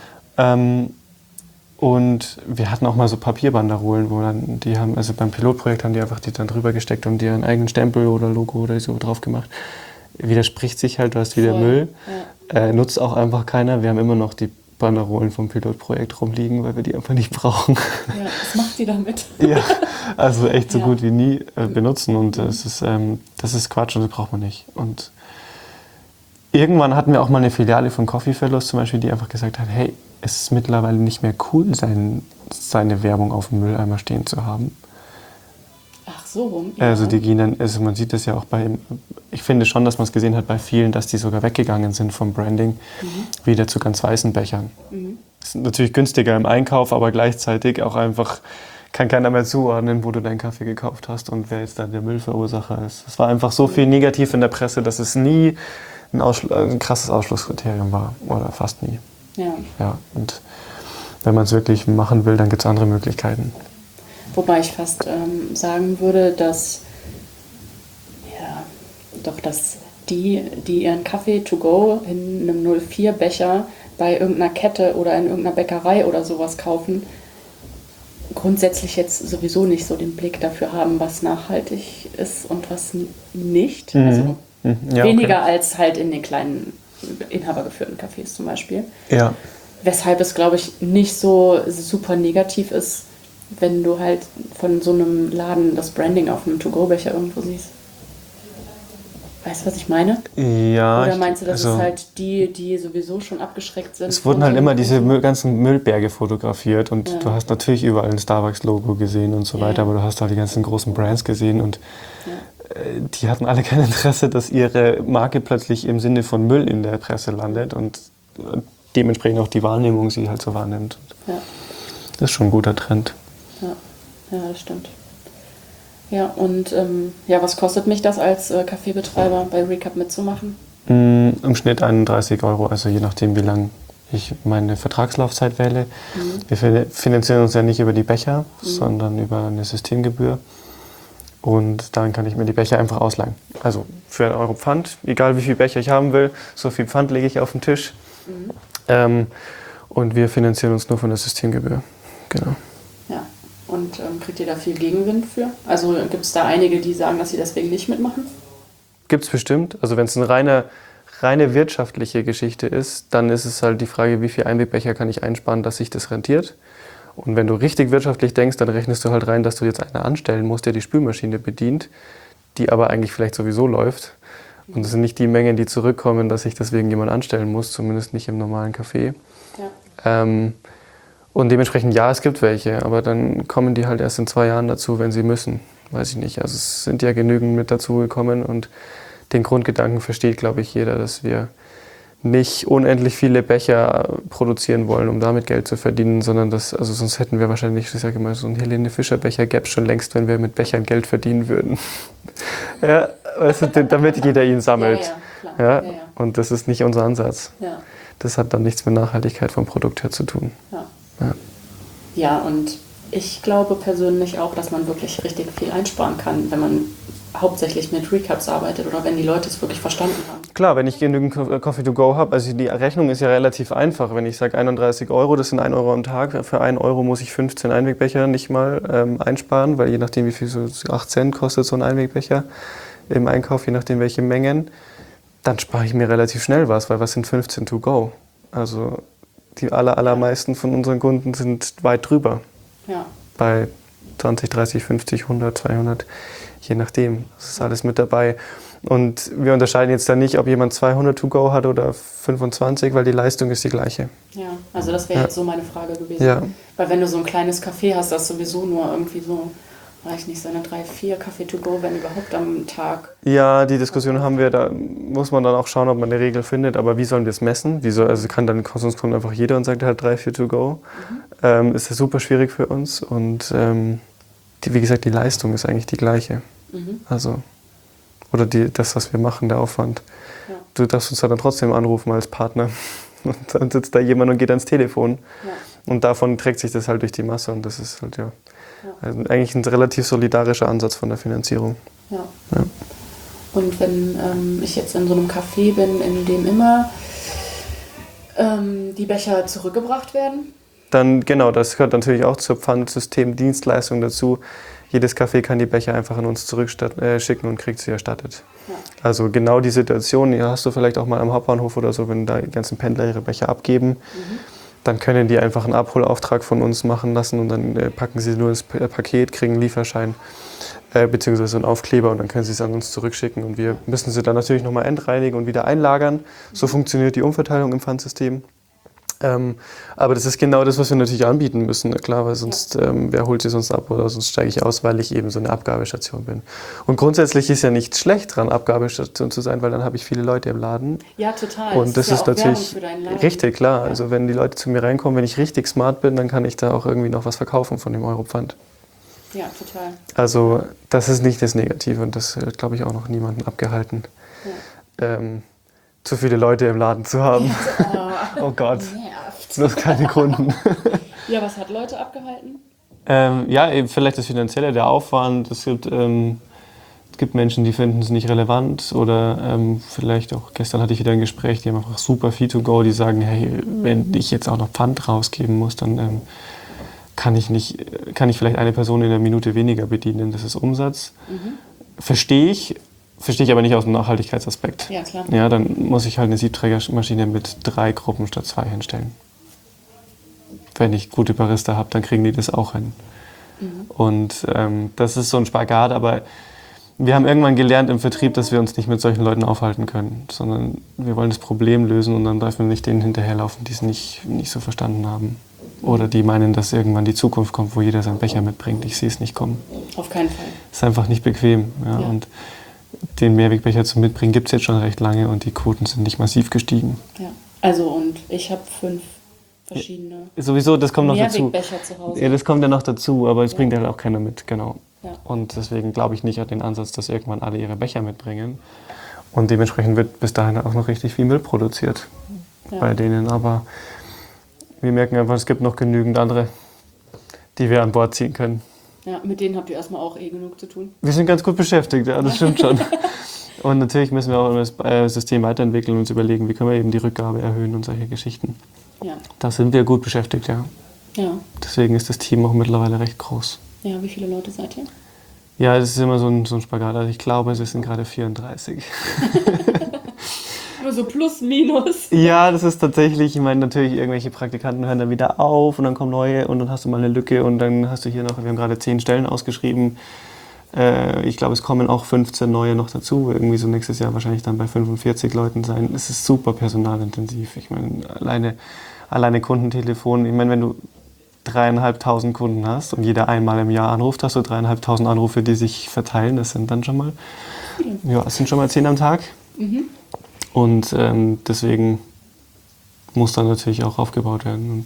Und wir hatten auch mal so Papierbanderolen, wo dann die haben, also beim Pilotprojekt haben die einfach die dann drüber gesteckt und die ihren eigenen Stempel oder Logo oder so drauf gemacht. Widerspricht sich halt, du hast wieder Müll. Ja. Nutzt auch einfach keiner. Wir haben immer noch die Banderolen vom Pilotprojekt rumliegen, weil wir die einfach nicht brauchen. Ja, was macht die damit? Ja, also echt so gut wie nie benutzen und das ist Quatsch und das braucht man nicht. Und irgendwann hatten wir auch mal eine Filiale von Coffee Fellows zum Beispiel, die einfach gesagt hat, hey, es ist mittlerweile nicht mehr cool, seine Werbung auf dem Mülleimer stehen zu haben. Ach so rum. Ja. Also die gehen dann, also man sieht das ja auch ich finde schon, dass man es gesehen hat bei vielen, dass die sogar weggegangen sind vom Branding, wieder zu ganz weißen Bechern. Das ist natürlich günstiger im Einkauf, aber gleichzeitig auch einfach kann keiner mehr zuordnen, wo du deinen Kaffee gekauft hast und wer jetzt dann der Müllverursacher ist. Es war einfach so viel negativ in der Presse, dass es nie ein krasses Ausschlusskriterium war oder fast nie. Ja, und wenn man es wirklich machen will, dann gibt es andere Möglichkeiten. Wobei ich fast sagen würde, dass die ihren Kaffee to go in einem 04-Becher bei irgendeiner Kette oder in irgendeiner Bäckerei oder sowas kaufen, grundsätzlich jetzt sowieso nicht so den Blick dafür haben, was nachhaltig ist und was nicht. Also weniger als halt in den kleinen inhabergeführten Cafés zum Beispiel. Ja. Weshalb es, glaube ich, nicht so super negativ ist, wenn du halt von so einem Laden das Branding auf einem To-Go-Becher irgendwo siehst. Weißt du, was ich meine? Ja. Oder meinst du, dass es halt die sowieso schon abgeschreckt sind? Es wurden halt immer diese ganzen Müllberge fotografiert und du hast natürlich überall ein Starbucks-Logo gesehen und so weiter, aber du hast halt die ganzen großen Brands gesehen und die hatten alle kein Interesse, dass ihre Marke plötzlich im Sinne von Müll in der Presse landet und dementsprechend auch die Wahrnehmung sie halt so wahrnimmt. Ja. Das ist schon ein guter Trend. Ja, das stimmt. Ja, und was kostet mich das als Kaffeebetreiber bei Recap mitzumachen? Im Schnitt 31 €, also je nachdem, wie lang ich meine Vertragslaufzeit wähle. Wir finanzieren uns ja nicht über die Becher, sondern über eine Systemgebühr. Und dann kann ich mir die Becher einfach ausleihen. Also für 1 € Pfand, egal wie viel Becher ich haben will, so viel Pfand lege ich auf den Tisch. Und wir finanzieren uns nur von der Systemgebühr. Genau. Ja, und kriegt ihr da viel Gegenwind für? Also gibt es da einige, die sagen, dass sie deswegen nicht mitmachen? Gibt es bestimmt. Also wenn es eine reine wirtschaftliche Geschichte ist, dann ist es halt die Frage, wie viel Einwegbecher kann ich einsparen, dass sich das rentiert. Und wenn du richtig wirtschaftlich denkst, dann rechnest du halt rein, dass du jetzt einen anstellen musst, der die Spülmaschine bedient, die aber eigentlich vielleicht sowieso läuft. Und das sind nicht die Mengen, die zurückkommen, dass ich deswegen jemand anstellen muss, zumindest nicht im normalen Café. Ja. Und dementsprechend, ja, es gibt welche, aber dann kommen die halt erst in 2 Jahren dazu, wenn sie müssen. Weiß ich nicht. Also es sind ja genügend mit dazugekommen und den Grundgedanken versteht, glaube ich, jeder, dass wir nicht unendlich viele Becher produzieren wollen, um damit Geld zu verdienen, sondern sonst hätten wir wahrscheinlich, ich sage immer, so einen Helene Fischer Becher gäbe es schon längst, wenn wir mit Bechern Geld verdienen würden. Ja, weißt du, damit jeder ihn sammelt. Ja, klar. Ja, und das ist nicht unser Ansatz. Ja. Das hat dann nichts mit Nachhaltigkeit vom Produkt her zu tun. Ja, und ich glaube persönlich auch, dass man wirklich richtig viel einsparen kann, wenn man hauptsächlich mit Recaps arbeitet oder wenn die Leute es wirklich verstanden haben. Klar, wenn ich genügend Coffee to go habe, also die Rechnung ist ja relativ einfach. Wenn ich sage 31 €, das sind 1 € am Tag, für 1 € muss ich 15 Einwegbecher nicht mal einsparen, weil je nachdem wie viel, so 8 Cent kostet so ein Einwegbecher im Einkauf, je nachdem welche Mengen, dann spare ich mir relativ schnell was, weil was sind 15 to go? Also die allermeisten von unseren Kunden sind weit drüber. Ja. Bei 20, 30, 50, 100, 200, je nachdem. Das ist alles mit dabei. Und wir unterscheiden jetzt da nicht, ob jemand 200 to go hat oder 25, weil die Leistung ist die gleiche. Ja, also das wäre jetzt so meine Frage gewesen. Ja. Weil wenn du so ein kleines Café hast, das sowieso nur irgendwie so, weiß ich nicht, seine 3, 4 Kaffee to go, wenn überhaupt am Tag. Ja, die Diskussion haben wir, da muss man dann auch schauen, ob man eine Regel findet, aber wie sollen wir es messen? Also kann dann sonst kommt einfach jeder und sagt, er hat 3, 4 to go. Ist ja super schwierig für uns und wie gesagt, die Leistung ist eigentlich die gleiche. Also, oder das, was wir machen, der Aufwand. Ja. Du darfst uns dann trotzdem anrufen als Partner und dann sitzt da jemand und geht ans Telefon und davon trägt sich das halt durch die Masse und das ist halt Also eigentlich ein relativ solidarischer Ansatz von der Finanzierung. Ja. Ja. Und wenn ich jetzt in so einem Café bin, in dem immer die Becher zurückgebracht werden? Dann, genau, das gehört natürlich auch zur Pfandsystem-Dienstleistung dazu. Jedes Café kann die Becher einfach an uns zurückschicken und kriegt sie erstattet. Ja. Also genau die Situation, die hast du vielleicht auch mal am Hauptbahnhof oder so, wenn da die ganzen Pendler ihre Becher abgeben, dann können die einfach einen Abholauftrag von uns machen lassen und dann packen sie nur das Paket, kriegen einen Lieferschein beziehungsweise einen Aufkleber und dann können sie es an uns zurückschicken und wir müssen sie dann natürlich nochmal entreinigen und wieder einlagern. So funktioniert die Umverteilung im Pfandsystem. Aber das ist genau das, was wir natürlich anbieten müssen, klar, weil sonst, wer holt sie sonst ab oder sonst steige ich aus, weil ich eben so eine Abgabestation bin. Und grundsätzlich ist ja nichts schlecht dran, Abgabestation zu sein, weil dann habe ich viele Leute im Laden. Ja, total. Und das ist ja auch natürlich für deinen Laden. richtig, klar. Also wenn die Leute zu mir reinkommen, wenn ich richtig smart bin, dann kann ich da auch irgendwie noch was verkaufen von dem Europfand. Ja, total. Also das ist nicht das Negative und das hat, glaube ich, auch noch niemanden abgehalten, zu viele Leute im Laden zu haben. Oh Gott, Nervt. bloß keine Kunden. Ja, was hat Leute abgehalten? Ja, eben vielleicht das Finanzielle, der Aufwand. Es gibt Menschen, die finden es nicht relevant oder vielleicht auch, gestern hatte ich wieder ein Gespräch, die haben einfach super Fee to go, die sagen, hey, wenn ich jetzt auch noch Pfand rausgeben muss, dann kann ich vielleicht eine Person in einer Minute weniger bedienen, das ist Umsatz. Verstehe ich aber nicht aus dem Nachhaltigkeitsaspekt. Ja, klar. Ja, dann muss ich halt eine Siebträgermaschine mit 3 Gruppen statt 2 hinstellen. Wenn ich gute Barista habe, dann kriegen die das auch hin. Und das ist so ein Spagat, aber wir haben irgendwann gelernt im Vertrieb, dass wir uns nicht mit solchen Leuten aufhalten können, sondern wir wollen das Problem lösen und dann dürfen wir nicht denen hinterherlaufen, die es nicht so verstanden haben. Oder die meinen, dass irgendwann die Zukunft kommt, wo jeder seinen Becher mitbringt. Ich sehe es nicht kommen. Auf keinen Fall. Ist einfach nicht bequem. Ja. Und den Mehrwegbecher zum Mitbringen gibt es jetzt schon recht lange und die Quoten sind nicht massiv gestiegen. Ja, also und ich habe 5 verschiedene Sowieso, das kommt noch dazu. Mehrwegbecher zu Hause. Ja, das kommt ja noch dazu, aber es bringt halt auch keiner mit, genau. Ja. Und deswegen glaube ich nicht an den Ansatz, dass irgendwann alle ihre Becher mitbringen. Und dementsprechend wird bis dahin auch noch richtig viel Müll produziert bei denen. Aber wir merken einfach, es gibt noch genügend andere, die wir an Bord ziehen können. Ja, mit denen habt ihr erstmal auch genug zu tun. Wir sind ganz gut beschäftigt, ja, das stimmt schon. Und natürlich müssen wir auch das System weiterentwickeln und uns überlegen, wie können wir eben die Rückgabe erhöhen und solche Geschichten. Ja. Da sind wir gut beschäftigt, ja. Ja. Deswegen ist das Team auch mittlerweile recht groß. Ja, wie viele Leute seid ihr? Ja, es ist immer so ein Spagat. Also ich glaube, es sind gerade 34. Nur so plus, minus. Ja, das ist tatsächlich, ich meine, natürlich irgendwelche Praktikanten hören dann wieder auf und dann kommen neue und dann hast du mal eine Lücke und dann hast du hier noch, wir haben gerade 10 Stellen ausgeschrieben. Ich glaube, es kommen auch 15 neue noch dazu. Irgendwie so nächstes Jahr wahrscheinlich dann bei 45 Leuten sein. Es ist super personalintensiv. Ich meine, alleine Kundentelefon. Ich meine, wenn du 3.500 Kunden hast und jeder einmal im Jahr anruft, hast du 3.500 Anrufe, die sich verteilen. Das sind dann schon mal, es sind schon mal 10 am Tag. Und deswegen muss dann natürlich auch aufgebaut werden.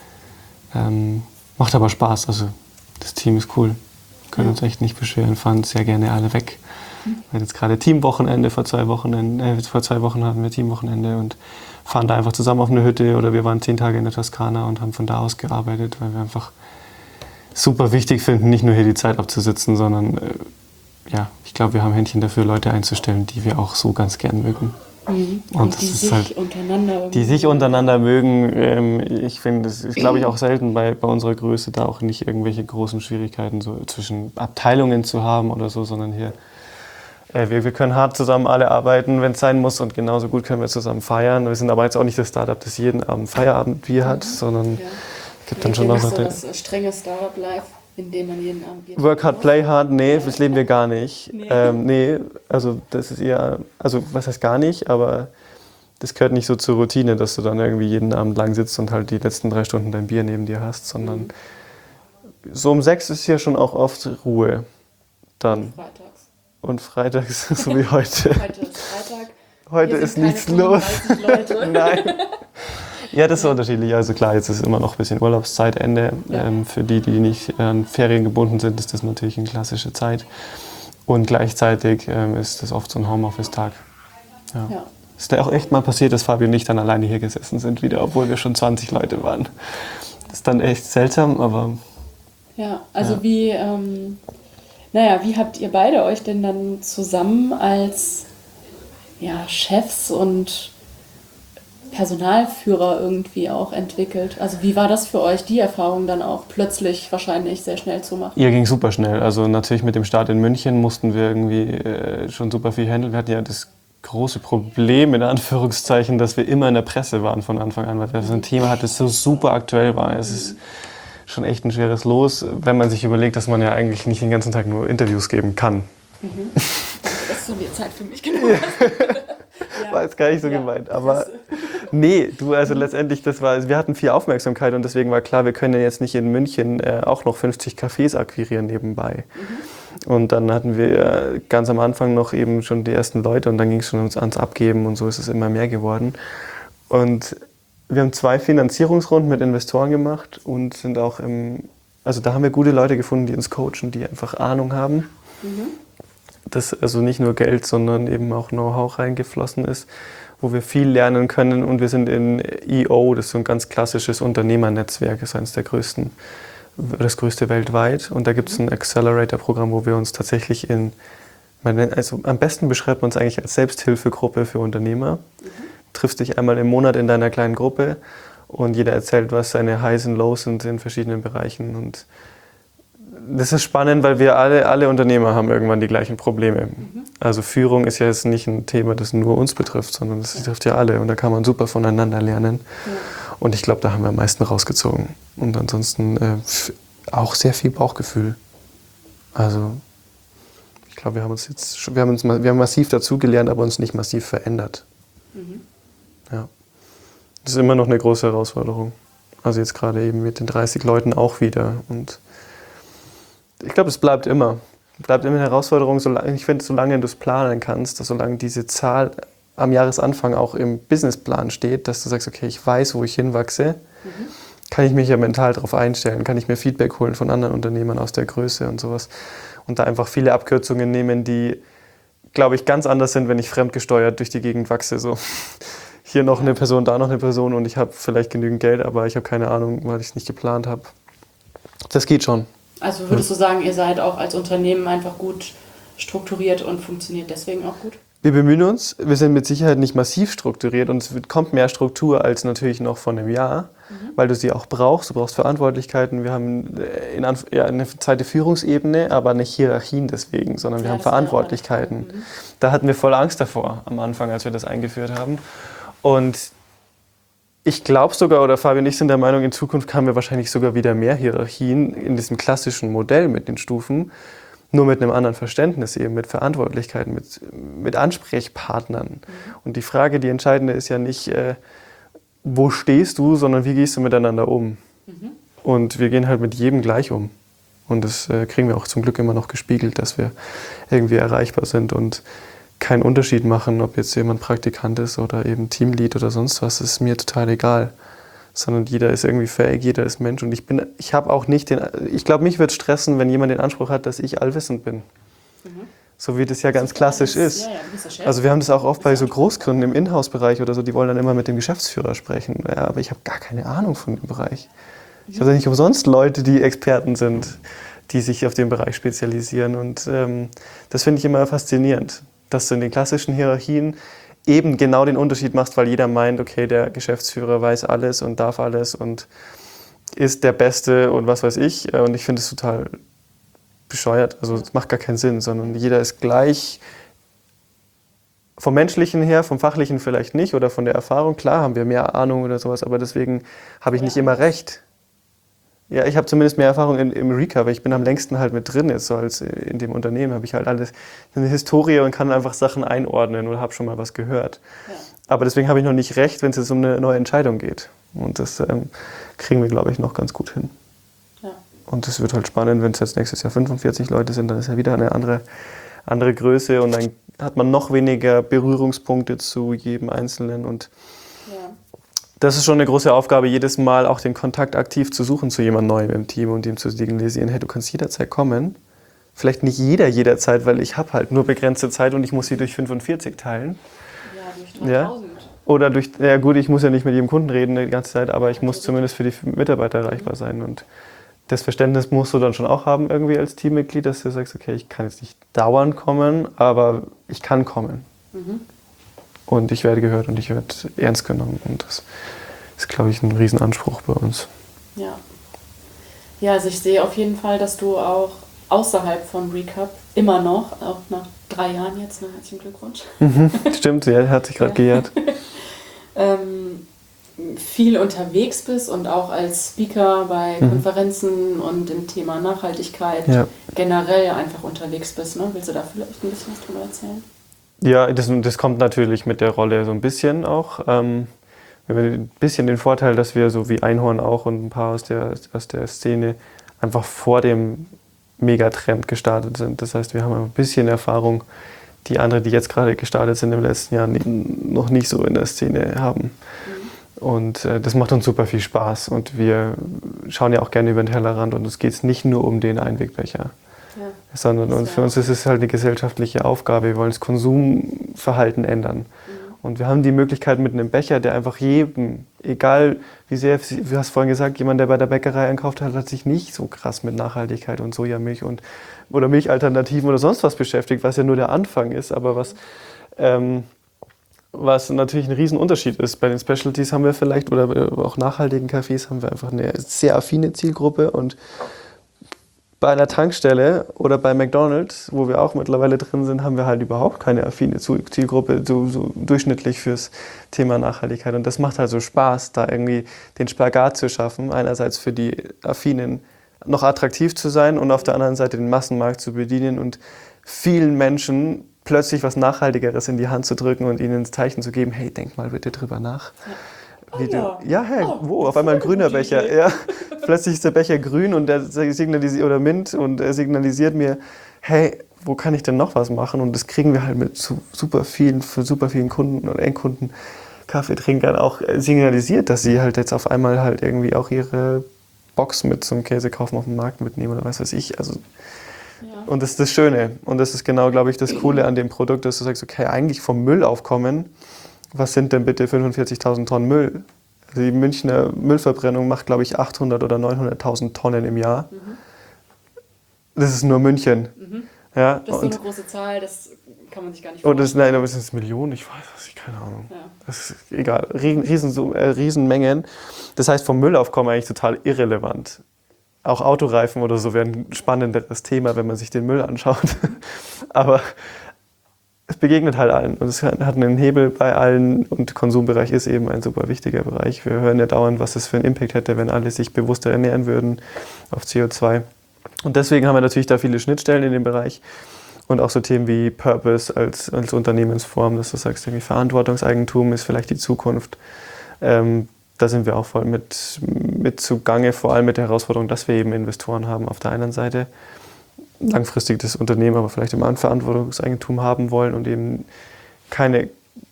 Und macht aber Spaß. Also das Team ist cool. Können uns echt nicht beschweren, fahren sehr gerne alle weg. Wir hatten jetzt gerade Teamwochenende, vor 2 Wochen hatten wir Teamwochenende und fahren da einfach zusammen auf eine Hütte oder wir waren 10 Tage in der Toskana und haben von da aus gearbeitet, weil wir einfach super wichtig finden, nicht nur hier die Zeit abzusitzen, sondern ich glaube, wir haben Händchen dafür, Leute einzustellen, die wir auch so ganz gern mögen. Und die sich untereinander die sich untereinander mögen. Ich finde, das ist, glaube ich, auch selten bei unserer Größe da auch nicht irgendwelche großen Schwierigkeiten so zwischen Abteilungen zu haben oder so, sondern hier wir können hart zusammen alle arbeiten, wenn es sein muss und genauso gut können wir zusammen feiern. Wir sind aber jetzt auch nicht das Startup, das jeden Abend Feierabendbier hat, sondern gibt dann schon noch so das strenge Startup-Life, in dem man jeden Abend Bier Work hard, play hard, nee, das leben wir gar nicht. Nee, also das ist eher, also was heißt gar nicht, aber das gehört nicht so zur Routine, dass du dann irgendwie jeden Abend lang sitzt und halt die letzten 3 Stunden dein Bier neben dir hast, sondern so um 6 ist hier schon auch oft Ruhe dann. Und freitags, so wie heute. Heute ist Freitag. Heute ist nichts los. Nein. Ja, das ist unterschiedlich. Also klar, jetzt ist immer noch ein bisschen Urlaubszeitende. Für die nicht an Ferien gebunden sind, ist das natürlich eine klassische Zeit. Und gleichzeitig ist das oft so ein Homeoffice-Tag. Ja. Ist da auch echt mal passiert, dass Fabio und ich dann alleine hier gesessen sind wieder, obwohl wir schon 20 Leute waren. Das ist dann echt seltsam, aber Ja, also wie habt ihr beide euch denn dann zusammen als Chefs und Personalführer irgendwie auch entwickelt? Also wie war das für euch, die Erfahrung dann auch plötzlich wahrscheinlich sehr schnell zu machen? Ihr ging super schnell. Also natürlich mit dem Start in München mussten wir irgendwie schon super viel handeln. Wir hatten ja das große Problem, in Anführungszeichen, dass wir immer in der Presse waren von Anfang an, weil das ein Thema hat, das so super aktuell war. Es ist schon echt ein schweres Los, wenn man sich überlegt, dass man ja eigentlich nicht den ganzen Tag nur Interviews geben kann. Dass du dir Zeit für mich genommen hast. War jetzt gar nicht so gemeint, aber nee, also letztendlich, wir hatten viel Aufmerksamkeit und deswegen war klar, wir können ja jetzt nicht in München auch noch 50 Cafés akquirieren nebenbei. Und dann hatten wir ganz am Anfang noch eben schon die ersten Leute und dann ging es schon ans Abgeben und so ist es immer mehr geworden. Und wir haben 2 Finanzierungsrunden mit Investoren gemacht und sind auch also da haben wir gute Leute gefunden, die uns coachen, die einfach Ahnung haben. Dass also nicht nur Geld, sondern eben auch Know-how reingeflossen ist, wo wir viel lernen können. Und wir sind in EO, das ist so ein ganz klassisches Unternehmernetzwerk, das ist eines der größten, das größte weltweit. Und da gibt es ein Accelerator-Programm, wo wir uns tatsächlich also am besten beschreibt man es eigentlich als Selbsthilfegruppe für Unternehmer. Triffst dich einmal im Monat in deiner kleinen Gruppe und jeder erzählt, was seine Highs und Lows sind in verschiedenen Bereichen. Und das ist spannend, weil wir alle Unternehmer haben irgendwann die gleichen Probleme. Also Führung ist ja jetzt nicht ein Thema, das nur uns betrifft, sondern das betrifft ja alle. Und da kann man super voneinander lernen. Und ich glaube, da haben wir am meisten rausgezogen. Und ansonsten auch sehr viel Bauchgefühl. Also ich glaube, wir haben massiv dazugelernt, aber uns nicht massiv verändert. Ja. Das ist immer noch eine große Herausforderung. Also jetzt gerade eben mit den 30 Leuten auch wieder. Und ich glaube, es bleibt immer. Bleibt immer eine Herausforderung, ich finde, solange du es planen kannst, solange diese Zahl am Jahresanfang auch im Businessplan steht, dass du sagst, okay, ich weiß, wo ich hinwachse, kann ich mich ja mental darauf einstellen, kann ich mir Feedback holen von anderen Unternehmern aus der Größe und sowas. Und da einfach viele Abkürzungen nehmen, die, glaube ich, ganz anders sind, wenn ich fremdgesteuert durch die Gegend wachse. So. Hier noch eine Person, da noch eine Person und ich habe vielleicht genügend Geld, aber ich habe keine Ahnung, weil ich es nicht geplant habe. Das geht schon. Also würdest du sagen, ihr seid auch als Unternehmen einfach gut strukturiert und funktioniert deswegen auch gut? Wir bemühen uns. Wir sind mit Sicherheit nicht massiv strukturiert und es kommt mehr Struktur als natürlich noch vor einem Jahr, weil du sie auch brauchst. Du brauchst Verantwortlichkeiten. Wir haben eine zweite Führungsebene, aber nicht Hierarchien deswegen, sondern wir haben Verantwortlichkeiten. Da hatten wir voll Angst davor am Anfang, als wir das eingeführt haben. Und ich glaube sogar, oder Fabi und ich sind der Meinung, in Zukunft haben wir wahrscheinlich sogar wieder mehr Hierarchien in diesem klassischen Modell mit den Stufen, nur mit einem anderen Verständnis eben, mit Verantwortlichkeiten, mit Ansprechpartnern. Und die Frage, die entscheidende ist ja nicht, wo stehst du, sondern wie gehst du miteinander um. Und wir gehen halt mit jedem gleich um. Und das kriegen wir auch zum Glück immer noch gespiegelt, dass wir irgendwie erreichbar sind und keinen Unterschied machen, ob jetzt jemand Praktikant ist oder eben Teamlead oder sonst was, ist mir total egal. Sondern jeder ist irgendwie fähig, jeder ist Mensch. Und ich habe auch nicht ich glaube, mich wird stressen, wenn jemand den Anspruch hat, dass ich allwissend bin. So wie das ja ganz klassisch ist. Ja, du bist der Chef. Also wir haben das auch oft bei so Großgründen im Inhouse-Bereich oder so, die wollen dann immer mit dem Geschäftsführer sprechen. Ja, aber ich habe gar keine Ahnung von dem Bereich. Ich habe ja nicht umsonst Leute, die Experten sind, die sich auf den Bereich spezialisieren. Und das finde ich immer faszinierend, dass du in den klassischen Hierarchien eben genau den Unterschied machst, weil jeder meint, okay, der Geschäftsführer weiß alles und darf alles und ist der Beste und was weiß ich. Und ich finde es total bescheuert. Also es macht gar keinen Sinn, sondern jeder ist gleich vom Menschlichen her, vom Fachlichen vielleicht nicht oder von der Erfahrung. Klar haben wir mehr Ahnung oder sowas, aber deswegen habe ich nicht immer recht. Ja, ich habe zumindest mehr Erfahrung im Recover. Ich bin am längsten halt mit drin jetzt, so als in dem Unternehmen habe ich halt alles eine Historie und kann einfach Sachen einordnen oder habe schon mal was gehört. Ja. Aber deswegen habe ich noch nicht recht, wenn es jetzt um eine neue Entscheidung geht. Und das kriegen wir, glaube ich, noch ganz gut hin. Ja. Und es wird halt spannend, wenn es jetzt nächstes Jahr 45 Leute sind, dann ist ja wieder eine andere Größe und dann hat man noch weniger Berührungspunkte zu jedem Einzelnen und das ist schon eine große Aufgabe, jedes Mal auch den Kontakt aktiv zu suchen zu jemand Neuem im Team und ihm zu signalisieren, hey, du kannst jederzeit kommen. Vielleicht nicht jederzeit, weil ich habe halt nur begrenzte Zeit und ich muss sie durch 45 teilen. Ja, durch 3000. Oder ich muss ja nicht mit jedem Kunden reden die ganze Zeit, aber ich muss zumindest für die Mitarbeiter erreichbar sein. Und Das Verständnis musst du dann schon auch haben irgendwie als Teammitglied, dass du sagst, okay, ich kann jetzt nicht dauernd kommen, aber ich kann kommen. Und ich werde gehört und ich werde ernst genommen. Und das ist, glaube ich, ein Riesenanspruch bei uns. Ja. Ja, also ich sehe auf jeden Fall, dass du auch außerhalb von Recap immer noch, auch nach 3 Jahren jetzt, ne, herzlichen Glückwunsch. Stimmt, ja, hat sich gerade gejährt. Viel unterwegs bist und auch als Speaker bei Konferenzen und im Thema Nachhaltigkeit generell einfach unterwegs bist. Ne? Willst du da vielleicht ein bisschen was drüber erzählen? Ja, das kommt natürlich mit der Rolle so ein bisschen auch. Wir haben ein bisschen den Vorteil, dass wir so wie Einhorn auch und ein paar aus der Szene einfach vor dem Megatrend gestartet sind. Das heißt, wir haben ein bisschen Erfahrung, die andere, die jetzt gerade gestartet sind im letzten Jahr, noch nicht so in der Szene haben. Und das macht uns super viel Spaß. Und wir schauen ja auch gerne über den Tellerrand. Und es geht nicht nur um den Einwegbecher, sondern für uns ist es halt eine gesellschaftliche Aufgabe. Wir wollen das Konsumverhalten ändern. Und wir haben die Möglichkeit mit einem Becher, der einfach jedem, egal wie sehr, du hast vorhin gesagt, jemand, der bei der Bäckerei einkauft hat sich nicht so krass mit Nachhaltigkeit und Sojamilch oder Milchalternativen oder sonst was beschäftigt, was ja nur der Anfang ist, aber was natürlich ein Riesenunterschied ist. Bei den Specialties haben wir vielleicht, oder auch nachhaltigen Cafés, haben wir einfach eine sehr affine Zielgruppe. Und bei einer Tankstelle oder bei McDonald's, wo wir auch mittlerweile drin sind, haben wir halt überhaupt keine affine Zielgruppe, so durchschnittlich fürs Thema Nachhaltigkeit. Und das macht halt so Spaß, da irgendwie den Spagat zu schaffen. Einerseits für die Affinen noch attraktiv zu sein und auf der anderen Seite den Massenmarkt zu bedienen und vielen Menschen plötzlich was Nachhaltigeres in die Hand zu drücken und ihnen das Zeichen zu geben, hey, denk mal bitte drüber nach. Auf einmal ein grüner Becher. Ja. Plötzlich ist der Becher grün und der signalisiert, oder mint, und er signalisiert mir, hey, wo kann ich denn noch was machen? Und das kriegen wir halt mit super vielen Kunden und Endkunden, Kaffeetrinkern auch signalisiert, dass sie halt jetzt auf einmal halt irgendwie auch ihre Box mit zum Käse kaufen auf dem Markt mitnehmen oder was weiß ich. Also, und das ist das Schöne. Und das ist genau, glaube ich, das Coole an dem Produkt, dass du sagst, okay, eigentlich vom Müllaufkommen, was sind denn bitte 45.000 Tonnen Müll? Also die Münchner Müllverbrennung macht, glaube ich, 800.000 oder 900.000 Tonnen im Jahr. Das ist nur München. Ja, das ist so eine große Zahl, das kann man sich gar nicht vorstellen. Nein, aber es sind Millionen, ich weiß es, keine Ahnung. Ja. Das ist egal, Riesenmengen. Das heißt, vom Müllaufkommen eigentlich total irrelevant. Auch Autoreifen oder so wären ein spannenderes Thema, wenn man sich den Müll anschaut. Aber es begegnet halt allen und es hat einen Hebel bei allen und Konsumbereich ist eben ein super wichtiger Bereich. Wir hören ja dauernd, was das für einen Impact hätte, wenn alle sich bewusster ernähren würden auf CO2. Und deswegen haben wir natürlich da viele Schnittstellen in dem Bereich und auch so Themen wie Purpose als Unternehmensform, dass du sagst, irgendwie Verantwortungseigentum ist vielleicht die Zukunft. Da sind wir auch voll mit zugange, vor allem mit der Herausforderung, dass wir eben Investoren haben auf der einen Seite, langfristig das Unternehmen aber vielleicht im Verantwortungseigentum haben wollen und eben keine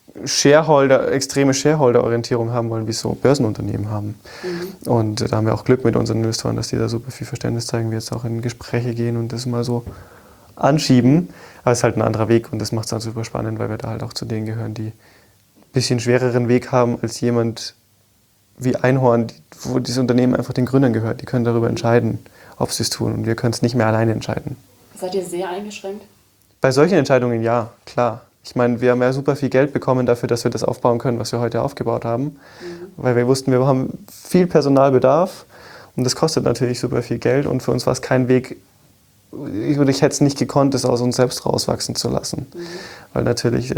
extreme Shareholder-Orientierung haben wollen, wie es so Börsenunternehmen haben. Und da haben wir auch Glück mit unseren Investoren, dass die da super viel Verständnis zeigen, wir jetzt auch in Gespräche gehen und das mal so anschieben. Aber es ist halt ein anderer Weg und das macht es dann super spannend, weil wir da halt auch zu denen gehören, die ein bisschen schwereren Weg haben als jemand wie Einhorn, wo dieses Unternehmen einfach den Gründern gehört. Die können darüber entscheiden, ob sie es tun. Und wir können es nicht mehr alleine entscheiden. Seid ihr sehr eingeschränkt? Bei solchen Entscheidungen ja, klar. Ich meine, wir haben ja super viel Geld bekommen dafür, dass wir das aufbauen können, was wir heute aufgebaut haben. Weil wir wussten, wir haben viel Personalbedarf und das kostet natürlich super viel Geld. Und für uns war es kein Weg, ich hätte es nicht gekonnt, das aus uns selbst rauswachsen zu lassen. Weil natürlich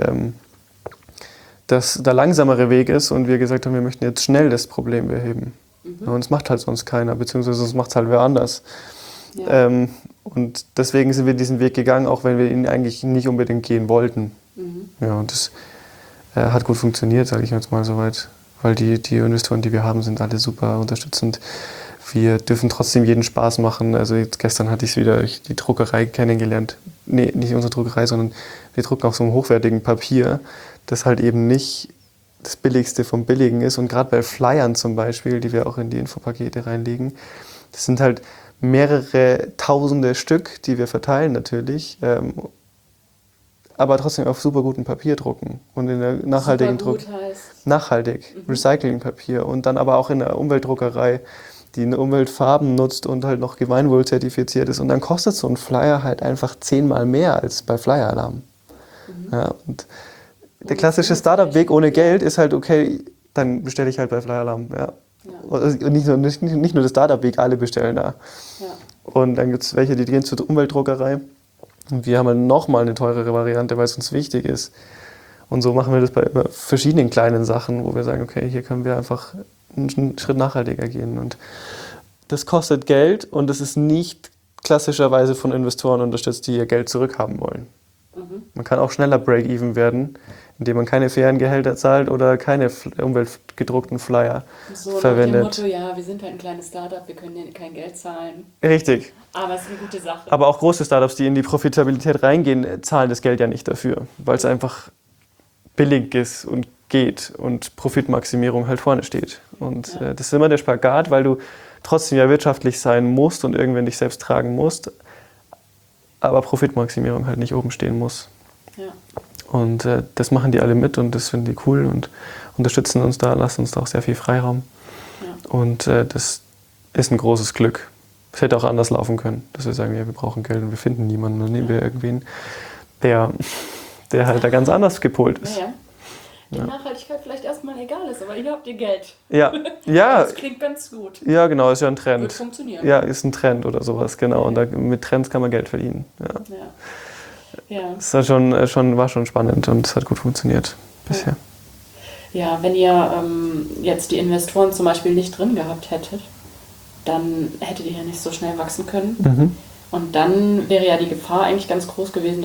das der langsamere Weg ist und wir gesagt haben, wir möchten jetzt schnell das Problem beheben. Und es macht halt sonst keiner, beziehungsweise es macht es halt wer anders. Ja. Und deswegen sind wir diesen Weg gegangen, auch wenn wir ihn eigentlich nicht unbedingt gehen wollten. Ja, und das hat gut funktioniert, sage ich jetzt mal soweit. Weil die Investoren, die wir haben, sind alle super unterstützend. Wir dürfen trotzdem jeden Spaß machen. Also jetzt gestern hatte ich wieder die Druckerei kennengelernt. Nee, nicht unsere Druckerei, sondern wir drucken auf so einem hochwertigen Papier, das halt eben nicht das Billigste vom Billigen ist. Und gerade bei Flyern zum Beispiel, die wir auch in die Infopakete reinlegen, das sind halt mehrere tausende Stück, die wir verteilen natürlich, aber trotzdem auf super gutem Papier drucken und in der nachhaltigen Druck. Nachhaltig, Recyclingpapier und dann aber auch in der Umweltdruckerei die eine Umweltfarben nutzt und halt noch gemeinwohlzertifiziert ist. Und dann kostet so ein Flyer halt einfach 10-mal mehr als bei Flyer Alarm. Ja, und der klassische Startup-Weg ohne Geld ist halt, okay, dann bestelle ich halt bei Flyer Alarm. Ja. Und nicht nur der Startup-Weg, alle bestellen da. Ja. Und dann gibt es welche, die gehen zur Umweltdruckerei. Und wir haben halt nochmal eine teurere Variante, weil es uns wichtig ist. Und so machen wir das bei verschiedenen kleinen Sachen, wo wir sagen, okay, hier können wir einfach einen Schritt nachhaltiger gehen. Und das kostet Geld und das ist nicht klassischerweise von Investoren unterstützt, die ihr Geld zurückhaben wollen. Man kann auch schneller Break-Even werden, indem man keine fairen Gehälter zahlt oder keine umweltgedruckten Flyer verwendet. Nach dem Motto, ja, wir sind halt ein kleines Startup, wir können ja kein Geld zahlen. Richtig. Aber es ist eine gute Sache. Aber auch große Startups, die in die Profitabilität reingehen, zahlen das Geld ja nicht dafür, weil es einfach billig ist und geht und Profitmaximierung halt vorne steht. Und das ist immer der Spagat, weil du trotzdem ja wirtschaftlich sein musst und irgendwann dich selbst tragen musst, aber Profitmaximierung halt nicht oben stehen muss. Ja. Und das machen die alle mit und das finden die cool und unterstützen uns da, lassen uns da auch sehr viel Freiraum. Ja. Und das ist ein großes Glück. Es hätte auch anders laufen können, dass wir sagen, ja, wir brauchen Geld und wir finden niemanden. Dann nehmen wir irgendwen, der halt da ganz anders gepolt ist. Ja. Die Nachhaltigkeit vielleicht erstmal egal ist, aber hier habt ihr Geld. Ja. Das klingt ganz gut. Ja, genau, ist ja ein Trend. Wird funktionieren. Ja, ist ein Trend oder sowas, genau. Und mit Trends kann man Geld verdienen. Ja. Das war schon spannend und es hat gut funktioniert bisher. Ja, wenn ihr jetzt die Investoren zum Beispiel nicht drin gehabt hättet, dann hättet ihr ja nicht so schnell wachsen können. Mhm. Und dann wäre ja die Gefahr eigentlich ganz groß gewesen,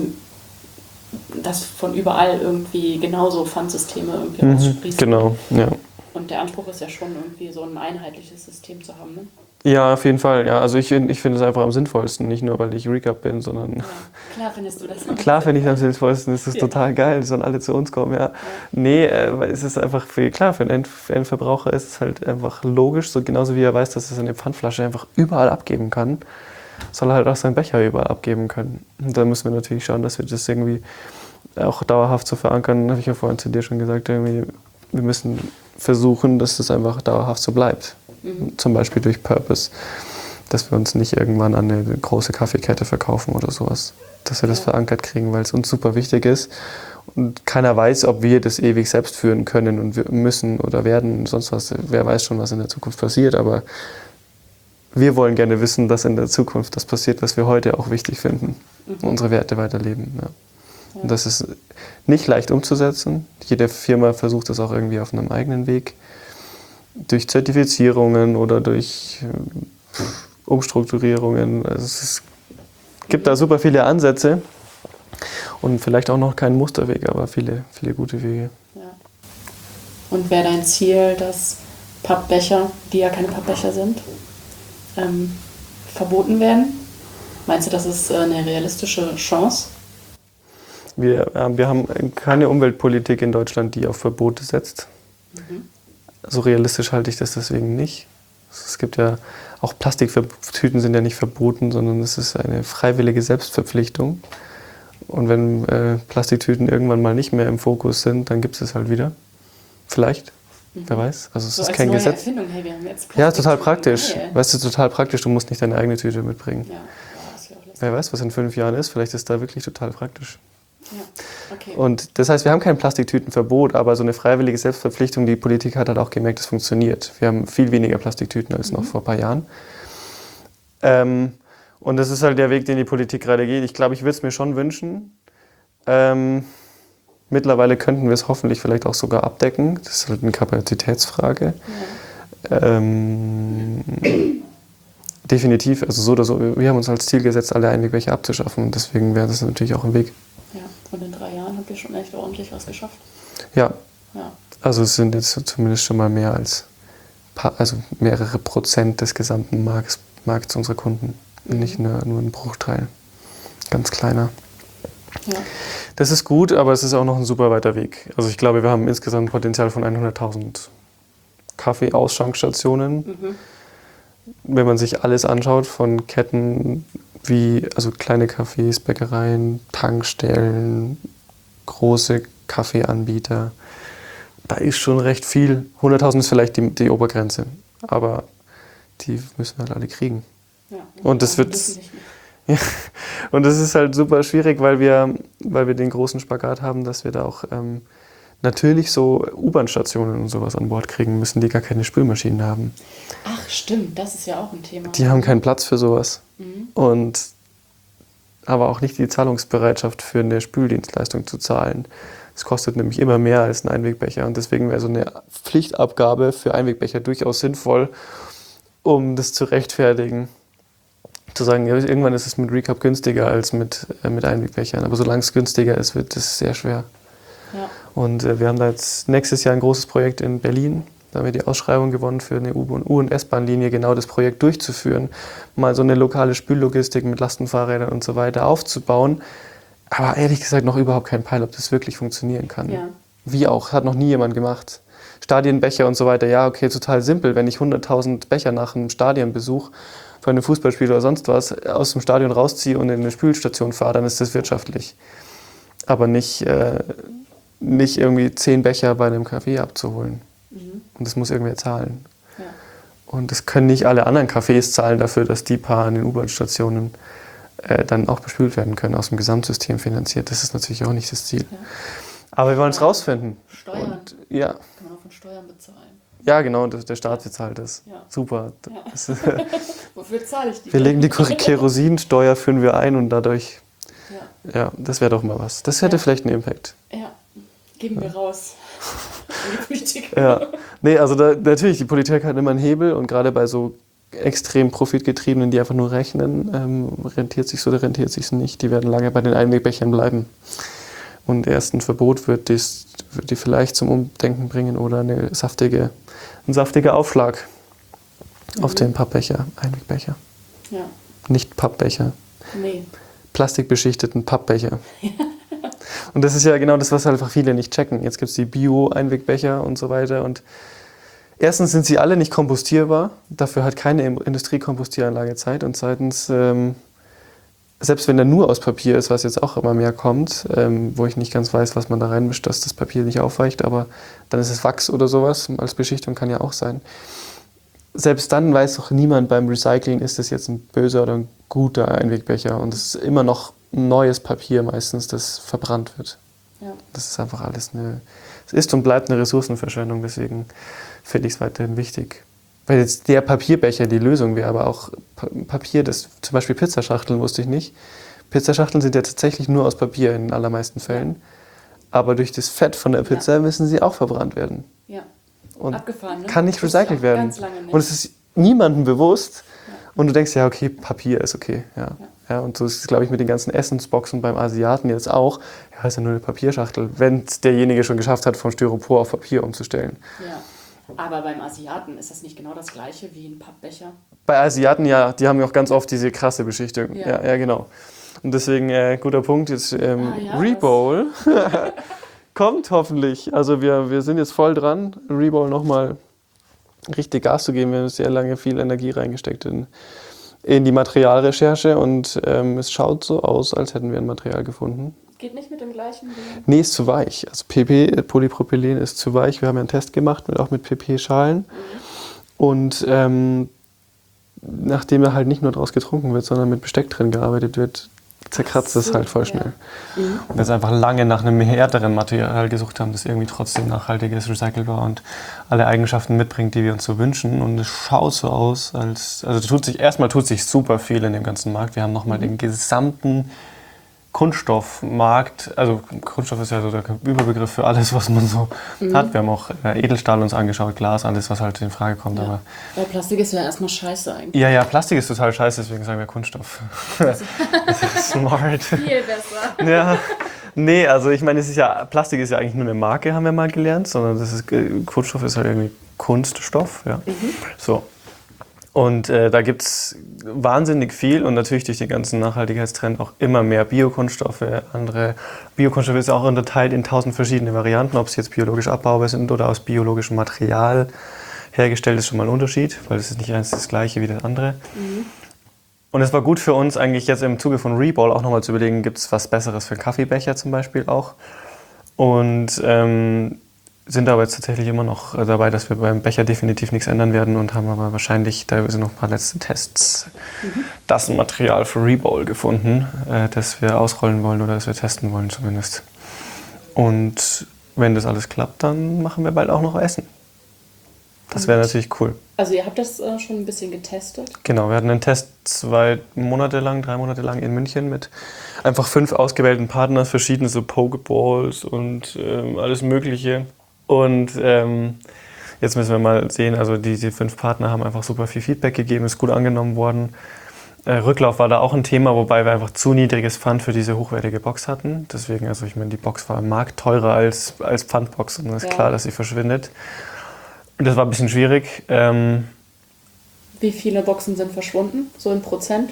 dass von überall irgendwie genauso Pfandsysteme irgendwie raussprießen. Genau, ja. Und der Anspruch ist ja schon irgendwie so ein einheitliches System zu haben, ne? Ja, auf jeden Fall. Ja. Also ich finde es einfach am sinnvollsten, nicht nur, weil ich Recap bin, sondern... Ja, klar findest du das. Klar finde ich es am sinnvollsten, es ist total geil, sollen alle zu uns kommen, ja. Nee, weil es ist einfach, für einen Endverbraucher ist es halt einfach logisch, so genauso wie er weiß, dass er seine Pfandflasche einfach überall abgeben kann, soll er halt auch seinen Becher überall abgeben können. Und da müssen wir natürlich schauen, dass wir das irgendwie auch dauerhaft so verankern, habe ich ja vorhin zu dir schon gesagt, irgendwie, wir müssen versuchen, dass das einfach dauerhaft so bleibt. Zum Beispiel durch Purpose, dass wir uns nicht irgendwann an eine große Kaffeekette verkaufen oder sowas. Dass wir das verankert kriegen, weil es uns super wichtig ist. Und keiner weiß, ob wir das ewig selbst führen können und wir müssen oder werden, sonst was. Wer weiß schon, was in der Zukunft passiert, aber wir wollen gerne wissen, dass in der Zukunft das passiert, was wir heute auch wichtig finden. Unsere Werte weiterleben. Ja. Und das ist nicht leicht umzusetzen. Jede Firma versucht das auch irgendwie auf einem eigenen Weg. Durch Zertifizierungen oder durch Umstrukturierungen. Also es gibt da super viele Ansätze und vielleicht auch noch keinen Musterweg, aber viele, viele gute Wege. Ja. Und wäre dein Ziel, dass Pappbecher, die ja keine Pappbecher sind, verboten werden? Meinst du, das ist eine realistische Chance? Wir haben keine Umweltpolitik in Deutschland, die auf Verbote setzt. So realistisch halte ich das deswegen nicht. Es gibt ja auch Plastiktüten sind ja nicht verboten, sondern es ist eine freiwillige Selbstverpflichtung. Und wenn Plastiktüten irgendwann mal nicht mehr im Fokus sind, dann gibt es es halt wieder. Vielleicht, wer weiß. Also es so ist als kein neue Gesetz. Erfindung, hey, wir haben jetzt ja, total praktisch. Weißt du, total praktisch. Du musst nicht deine eigene Tüte mitbringen. Ja, das wäre auch lustig. Wer weiß, was in 5 Jahren ist. Vielleicht ist da wirklich total praktisch. Ja, okay. Und das heißt, wir haben kein Plastiktütenverbot, aber so eine freiwillige Selbstverpflichtung, die Politik hat halt auch gemerkt, es funktioniert. Wir haben viel weniger Plastiktüten als noch vor ein paar Jahren. Und das ist halt der Weg, den die Politik gerade geht. Ich glaube, ich würde es mir schon wünschen. Mittlerweile könnten wir es hoffentlich vielleicht auch sogar abdecken. Das ist halt eine Kapazitätsfrage. Ja. Definitiv, also so oder so. Wir haben uns als Ziel gesetzt, alle Einwegbecher abzuschaffen. Und deswegen wäre das natürlich auch ein Weg. Ja, und in 3 Jahren habt ihr schon echt ordentlich was geschafft. Ja. Also es sind jetzt zumindest schon mal mehr als mehrere Prozent des gesamten Markts unserer Kunden. Nicht nur ein Bruchteil. Ganz kleiner. Ja. Das ist gut, aber es ist auch noch ein super weiter Weg. Also ich glaube, wir haben insgesamt ein Potenzial von 100.000 Kaffeeausschankstationen. Wenn man sich alles anschaut von Ketten wie kleine Cafés, Bäckereien, Tankstellen, große Kaffeeanbieter, da ist schon recht viel. 100.000 ist vielleicht die Obergrenze, aber die müssen wir halt alle kriegen. Ja, Und das wird... dürfen nicht mehr. Ja, und das ist halt super schwierig, weil wir den großen Spagat haben, dass wir da auch natürlich so U-Bahn-Stationen und sowas an Bord kriegen müssen, die gar keine Spülmaschinen haben. Ach, stimmt, das ist ja auch ein Thema. Die haben keinen Platz für sowas. Und aber auch nicht die Zahlungsbereitschaft für eine Spüldienstleistung zu zahlen. Es kostet nämlich immer mehr als ein Einwegbecher. Und deswegen wäre so eine Pflichtabgabe für Einwegbecher durchaus sinnvoll, um das zu rechtfertigen. Zu sagen, ja, irgendwann ist es mit Recap günstiger als mit Einwegbechern. Aber solange es günstiger ist, wird es sehr schwer. Ja. Und wir haben da jetzt nächstes Jahr ein großes Projekt in Berlin. Da haben wir die Ausschreibung gewonnen, für eine U- und S-Bahn-Linie genau das Projekt durchzuführen. Mal so eine lokale Spüllogistik mit Lastenfahrrädern und so weiter aufzubauen. Aber ehrlich gesagt noch überhaupt kein Peil, ob das wirklich funktionieren kann. Ja. Wie auch, hat noch nie jemand gemacht. Stadienbecher und so weiter, ja, okay, total simpel. Wenn ich 100.000 Becher nach einem Stadionbesuch von einem Fußballspiel oder sonst was aus dem Stadion rausziehe und in eine Spülstation fahre, dann ist das wirtschaftlich. Aber nicht irgendwie 10 Becher bei einem Café abzuholen. Und das muss irgendwer zahlen. Ja. Und das können nicht alle anderen Cafés zahlen dafür, dass die paar an den U-Bahn-Stationen dann auch bespült werden können, aus dem Gesamtsystem finanziert. Das ist natürlich auch nicht das Ziel. Ja. Aber wir wollen es rausfinden. Steuern. Und, ja. Kann man auch von Steuern bezahlen. Ja, genau, der Staat bezahlt das. Ja. Super. Ja. Das Wofür zahle ich die? wir legen die Kerosinsteuer, führen wir ein und dadurch, Ja. ja, das wäre doch mal was. Das hätte vielleicht einen Impact. Ja, geben wir raus. Die Politik. Ja, nee, also natürlich, die Politik hat immer einen Hebel und gerade bei so extrem Profitgetriebenen, die einfach nur rechnen, rentiert sich oder rentiert sich nicht, die werden lange bei den Einwegbechern bleiben. Und erst ein Verbot wird die vielleicht zum Umdenken bringen oder ein saftiger Aufschlag auf den Pappbecher, Einwegbecher. Ja, Nicht Pappbecher, nee. plastikbeschichteten Pappbecher. Und das ist ja genau das, was einfach viele nicht checken. Jetzt gibt es die Bio-Einwegbecher und so weiter. Und erstens sind sie alle nicht kompostierbar. Dafür hat keine Industriekompostieranlage Zeit. Und zweitens, selbst wenn der nur aus Papier ist, was jetzt auch immer mehr kommt, wo ich nicht ganz weiß, was man da reinmischt, dass das Papier nicht aufweicht, aber dann ist es Wachs oder sowas. Als Beschichtung kann ja auch sein. Selbst dann weiß doch niemand beim Recycling, ist das jetzt ein böser oder ein guter Einwegbecher. Und es ist immer noch neues Papier meistens, das verbrannt wird. Ja. Das ist einfach alles es ist und bleibt eine Ressourcenverschwendung, deswegen finde ich es weiterhin wichtig. Weil jetzt der Papierbecher die Lösung wäre, aber auch Papier, das zum Beispiel Pizzaschachteln wusste ich nicht. Pizzaschachteln sind ja tatsächlich nur aus Papier in den allermeisten Fällen, aber durch das Fett von der Pizza müssen sie auch verbrannt werden. Ja. Und abgefahren, ne? kann nicht recycelt werden. Ganz lange nicht. Und es ist niemandem bewusst. Und du denkst, ja, okay, Papier ist okay. Ja, und so ist es, glaube ich, mit den ganzen Essensboxen beim Asiaten jetzt auch. Ja, ist ja nur eine Papierschachtel, wenn derjenige schon geschafft hat, von Styropor auf Papier umzustellen. Ja. Aber beim Asiaten ist das nicht genau das Gleiche wie ein Pappbecher? Bei Asiaten, ja, die haben ja auch ganz oft diese krasse Beschichtung. Ja, genau. Und deswegen, guter Punkt, jetzt Rebowl kommt hoffentlich. Also wir sind jetzt voll dran, Rebowl nochmal richtig Gas zu geben. Wir haben sehr lange viel Energie reingesteckt in die Materialrecherche und es schaut so aus, als hätten wir ein Material gefunden. Geht nicht mit dem gleichen wie... Nee, ist zu weich. Also PP, Polypropylen, ist zu weich. Wir haben ja einen Test gemacht, auch mit PP-Schalen. Und nachdem da halt nicht nur draus getrunken wird, sondern mit Besteck drin gearbeitet wird, zerkratzt es halt voll schnell. Und wir jetzt einfach lange nach einem härteren Material gesucht haben, das irgendwie trotzdem nachhaltig ist, recycelbar und alle Eigenschaften mitbringt, die wir uns so wünschen. Und es schaut so aus, erstmal tut sich super viel in dem ganzen Markt. Wir haben nochmal den gesamten Kunststoffmarkt, also Kunststoff ist ja so der Überbegriff für alles, was man so hat. Wir haben auch Edelstahl uns angeschaut, Glas, alles, was halt in Frage kommt. Ja. Aber weil Plastik ist ja erstmal scheiße eigentlich. Ja, Plastik ist total scheiße, deswegen sagen wir Kunststoff. Das ist smart. Viel besser. Ja, nee, also ich meine, Plastik ist ja eigentlich nur eine Marke, haben wir mal gelernt, sondern Kunststoff ist halt irgendwie Kunststoff, ja. So. Und da gibt es wahnsinnig viel und natürlich durch den ganzen Nachhaltigkeitstrend auch immer mehr Biokunststoffe. Andere Biokunststoffe ist auch unterteilt in 1000 verschiedene Varianten, ob es jetzt biologisch abbaubar sind oder aus biologischem Material hergestellt, ist schon mal ein Unterschied, weil es ist nicht eins das gleiche wie das andere. Und es war gut für uns eigentlich jetzt im Zuge von Rebowl auch nochmal zu überlegen, gibt es was Besseres für einen Kaffeebecher zum Beispiel auch. Und sind aber jetzt tatsächlich immer noch dabei, dass wir beim Becher definitiv nichts ändern werden und haben aber wahrscheinlich teilweise noch ein paar letzte Tests, das Material für Rebowl gefunden, das wir ausrollen wollen oder das wir testen wollen zumindest. Und wenn das alles klappt, dann machen wir bald auch noch Essen. Das wäre natürlich cool. Also ihr habt das schon ein bisschen getestet? Genau, wir hatten einen Test 3 Monate lang in München mit einfach 5 ausgewählten Partnern, verschiedene so Pokeballs und alles Mögliche. Und jetzt müssen wir mal sehen, also diese 5 Partner haben einfach super viel Feedback gegeben, ist gut angenommen worden. Rücklauf war da auch ein Thema, wobei wir einfach zu niedriges Pfand für diese hochwertige Box hatten. Deswegen, also ich meine, die Box war am Markt teurer als Pfandbox und es ist klar, dass sie verschwindet. Und das war ein bisschen schwierig. Wie viele Boxen sind verschwunden? So in Prozent?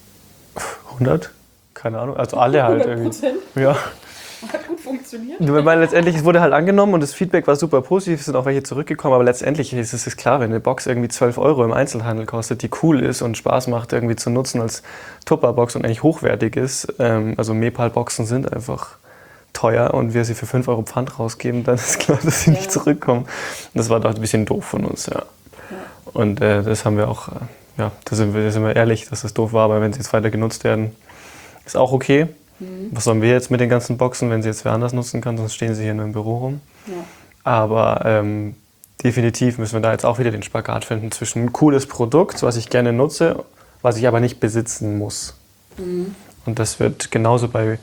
100? Keine Ahnung. Also alle halt 100%? irgendwie. Ja. Hat gut funktioniert. Weil letztendlich, es wurde halt angenommen und das Feedback war super positiv, es sind auch welche zurückgekommen, aber letztendlich ist es klar, wenn eine Box irgendwie 12 € im Einzelhandel kostet, die cool ist und Spaß macht irgendwie zu nutzen als Tupperbox und eigentlich hochwertig ist, also Mepal-Boxen sind einfach teuer und wir sie für 5 € Pfand rausgeben, dann ist klar, dass sie nicht zurückkommen. Das war doch ein bisschen doof von uns, ja. Und das haben wir auch, da sind wir ehrlich, dass das doof war, aber wenn sie jetzt weiter genutzt werden, ist auch okay. Was sollen wir jetzt mit den ganzen Boxen, wenn sie jetzt wer anders nutzen kann, sonst stehen sie hier nur im Büro rum. Ja. Aber definitiv müssen wir da jetzt auch wieder den Spagat finden zwischen ein cooles Produkt, was ich gerne nutze, was ich aber nicht besitzen muss. Und das wird genauso bei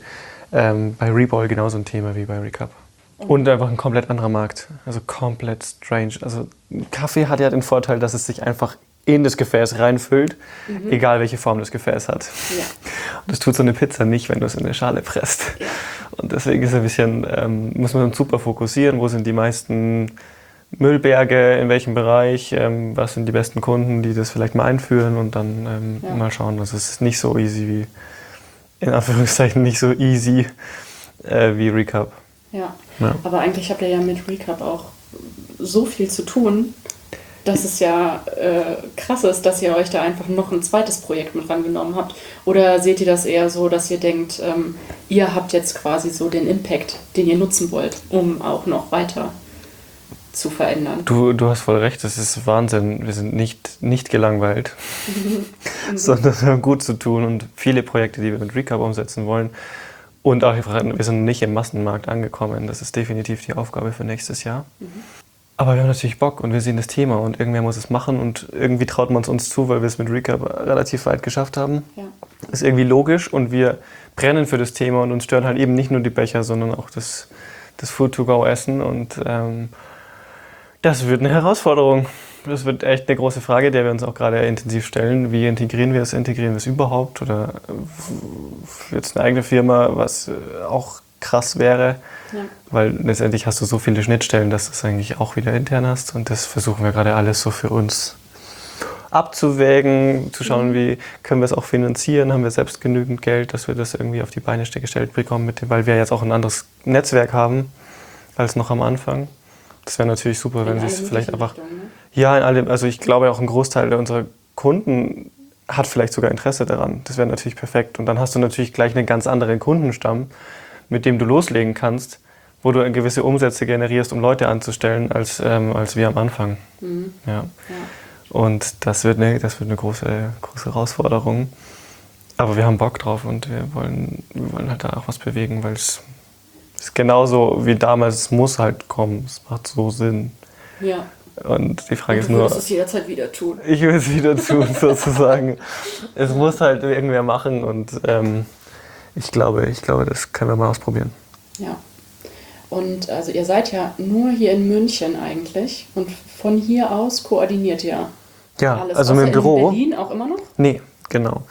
Rebowl genauso ein Thema wie bei Recap. Und einfach ein komplett anderer Markt, also komplett strange. Also Kaffee hat ja den Vorteil, dass es sich einfach in das Gefäß reinfüllt, egal welche Form das Gefäß hat. Ja. Und das tut so eine Pizza nicht, wenn du es in eine Schale presst. Ja. Und deswegen ist ein bisschen, muss man uns super fokussieren, wo sind die meisten Müllberge, in welchem Bereich, was sind die besten Kunden, die das vielleicht mal einführen und dann mal schauen. Also es ist nicht so easy wie, in Anführungszeichen nicht so easy wie Recap. Ja, aber eigentlich habt ihr ja mit Recap auch so viel zu tun, dass es ja krass ist, dass ihr euch da einfach noch ein zweites Projekt mit rangenommen habt. Oder seht ihr das eher so, dass ihr denkt, ihr habt jetzt quasi so den Impact, den ihr nutzen wollt, um auch noch weiter zu verändern? Du hast voll recht, das ist Wahnsinn. Wir sind nicht gelangweilt, sondern wir haben gut zu tun und viele Projekte, die wir mit Recap umsetzen wollen. Und auch, wir sind nicht im Massenmarkt angekommen. Das ist definitiv die Aufgabe für nächstes Jahr. Aber wir haben natürlich Bock und wir sehen das Thema und irgendwer muss es machen und irgendwie traut man es uns zu, weil wir es mit Recap relativ weit geschafft haben. Ja. Ist irgendwie logisch und wir brennen für das Thema und uns stören halt eben nicht nur die Becher, sondern auch das Food-to-go-Essen und das wird eine Herausforderung. Das wird echt eine große Frage, der wir uns auch gerade intensiv stellen. Wie integrieren wir es? Integrieren wir es überhaupt? Oder jetzt eine eigene Firma, was auch krass wäre? Ja. Weil letztendlich hast du so viele Schnittstellen, dass du es eigentlich auch wieder intern hast. Und das versuchen wir gerade alles so für uns abzuwägen, zu schauen, wie können wir es auch finanzieren, haben wir selbst genügend Geld, dass wir das irgendwie auf die Beine gestellt bekommen, weil wir jetzt auch ein anderes Netzwerk haben als noch am Anfang. Das wäre natürlich super, wenn sie es vielleicht einfach... Ja, in allem, also ich glaube auch ein Großteil unserer Kunden hat vielleicht sogar Interesse daran. Das wäre natürlich perfekt. Und dann hast du natürlich gleich einen ganz anderen Kundenstamm, mit dem du loslegen kannst, wo du gewisse Umsätze generierst, um Leute anzustellen, als wir am Anfang. Ja. Und das wird eine große Herausforderung. Aber wir haben Bock drauf und wir wollen halt da auch was bewegen, weil es ist genauso wie damals, es muss halt kommen. Es macht so Sinn. Ja. Und die Frage ist nur... Du würdest es jederzeit wieder tun. Ich will es wieder tun, sozusagen. Es muss halt irgendwer machen und ich glaube, das können wir mal ausprobieren. Ja. Und also ihr seid ja nur hier in München eigentlich und von hier aus koordiniert ihr alles. Also mit dem Büro. In Berlin auch immer noch? Nee, genau.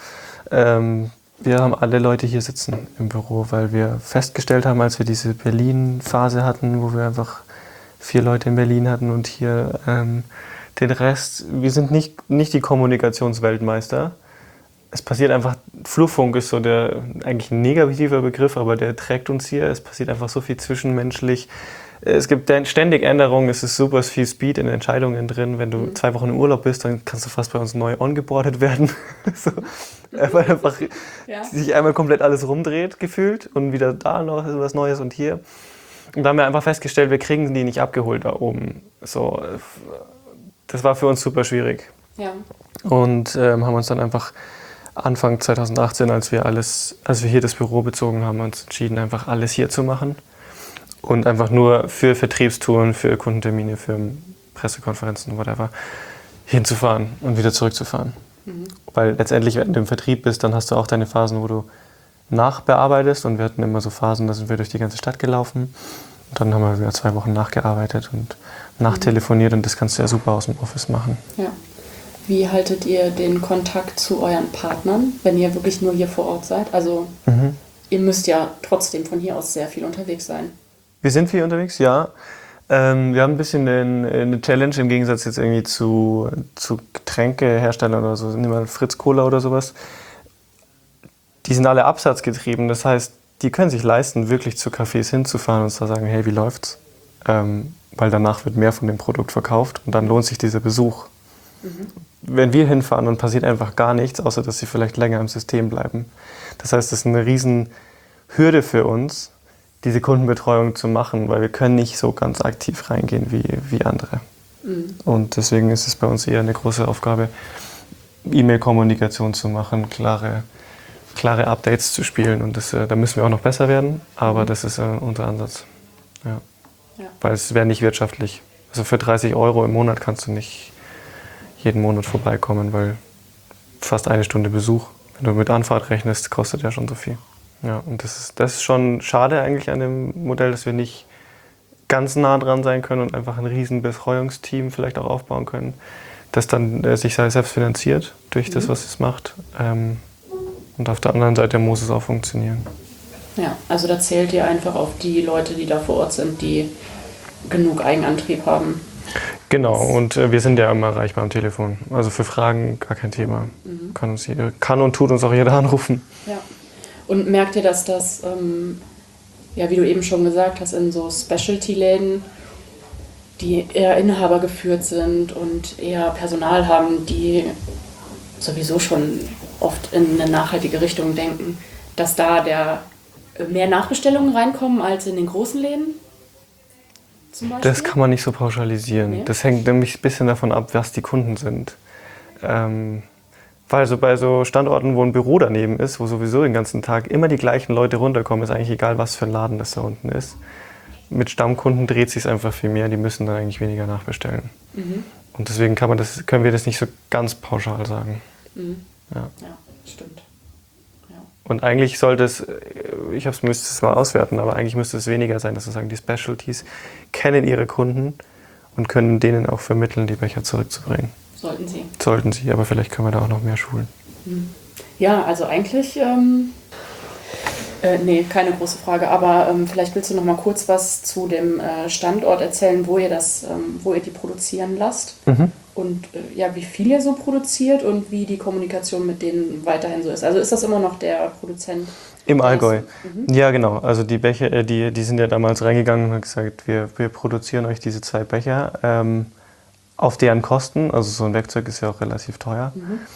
Wir haben alle Leute hier sitzen im Büro, weil wir festgestellt haben, als wir diese Berlin-Phase hatten, wo wir einfach 4 Leute in Berlin hatten und hier den Rest. Wir sind nicht die Kommunikationsweltmeister. Es passiert einfach, Flurfunk ist so eigentlich ein negativer Begriff, aber der trägt uns hier. Es passiert einfach so viel zwischenmenschlich. Es gibt ständig Änderungen, es ist super viel Speed in Entscheidungen drin. Wenn du 2 Wochen im Urlaub bist, dann kannst du fast bei uns neu ongeboardet werden. So, weil einfach sich einmal komplett alles rumdreht, gefühlt. Und wieder da noch was Neues und hier. Und da haben wir einfach festgestellt, wir kriegen die nicht abgeholt da oben. So, das war für uns super schwierig. Ja. Und haben uns dann einfach Anfang 2018, als wir hier das Büro bezogen haben, uns entschieden, einfach alles hier zu machen. Und einfach nur für Vertriebstouren, für Kundentermine, für Pressekonferenzen, whatever, hinzufahren und wieder zurückzufahren. Weil letztendlich, wenn du im Vertrieb bist, dann hast du auch deine Phasen, wo du nachbearbeitest. Und wir hatten immer so Phasen, da sind wir durch die ganze Stadt gelaufen. Und dann haben wir wieder 2 Wochen nachgearbeitet und nachtelefoniert. Und das kannst du ja super aus dem Office machen. Ja. Wie haltet ihr den Kontakt zu euren Partnern, wenn ihr wirklich nur hier vor Ort seid? Also ihr müsst ja trotzdem von hier aus sehr viel unterwegs sein. Wir sind viel unterwegs, ja. Wir haben ein bisschen eine Challenge im Gegensatz jetzt irgendwie zu Getränkeherstellern oder so. Nehmen wir Fritz Cola oder sowas. Die sind alle absatzgetrieben. Das heißt, die können sich leisten, wirklich zu Cafés hinzufahren und zu sagen, hey, wie läuft's? Weil danach wird mehr von dem Produkt verkauft und dann lohnt sich dieser Besuch. Wenn wir hinfahren, dann passiert einfach gar nichts, außer dass sie vielleicht länger im System bleiben. Das heißt, das ist eine riesen Hürde für uns, diese Kundenbetreuung zu machen, weil wir können nicht so ganz aktiv reingehen wie andere. Und deswegen ist es bei uns eher eine große Aufgabe, E-Mail-Kommunikation zu machen, klare Updates zu spielen. Und da müssen wir auch noch besser werden, aber das ist unser Ansatz. Ja. Weil es wäre nicht wirtschaftlich. Also für 30 € im Monat kannst du nicht jeden Monat vorbeikommen, weil fast 1 Stunde Besuch, wenn du mit Anfahrt rechnest, kostet ja schon so viel. Ja, und das ist schon schade eigentlich an dem Modell, dass wir nicht ganz nah dran sein können und einfach ein riesen Betreuungsteam vielleicht auch aufbauen können, das dann sich selbst finanziert durch das, was es macht. Und auf der anderen Seite muss es auch funktionieren. Ja, also da zählt ihr einfach auf die Leute, die da vor Ort sind, die genug Eigenantrieb haben. Genau, und wir sind ja immer erreichbar am Telefon. Also für Fragen gar kein Thema. Kann und tut uns auch jeder anrufen. Ja. Und merkt ihr, dass das, wie du eben schon gesagt hast, in so Specialty-Läden, die eher Inhaber geführt sind und eher Personal haben, die sowieso schon oft in eine nachhaltige Richtung denken, dass da mehr Nachbestellungen reinkommen als in den großen Läden? Zum Beispiel? Das kann man nicht so pauschalisieren. Nee? Das hängt nämlich ein bisschen davon ab, was die Kunden sind. Weil so bei so Standorten, wo ein Büro daneben ist, wo sowieso den ganzen Tag immer die gleichen Leute runterkommen, ist eigentlich egal, was für ein Laden das da unten ist. Mit Stammkunden dreht sich es einfach viel mehr, die müssen dann eigentlich weniger nachbestellen. Und deswegen können wir das nicht so ganz pauschal sagen. Ja, stimmt. Ja. Und eigentlich sollte es, müsste es mal auswerten, aber eigentlich müsste es weniger sein, dass wir sagen, die Specialties kennen ihre Kunden und können denen auch vermitteln, die Becher zurückzubringen. Sollten sie, aber vielleicht können wir da auch noch mehr schulen. Ja, also eigentlich, keine große Frage, aber vielleicht willst du noch mal kurz was zu dem Standort erzählen, wo ihr die produzieren lasst und wie viel ihr so produziert und wie die Kommunikation mit denen weiterhin so ist. Also ist das immer noch der Produzent? Im Allgäu. Ja, genau. Also die Becher, die sind ja damals reingegangen und haben gesagt, wir produzieren euch diese 2 Becher. Auf deren Kosten, also so ein Werkzeug ist ja auch relativ teuer.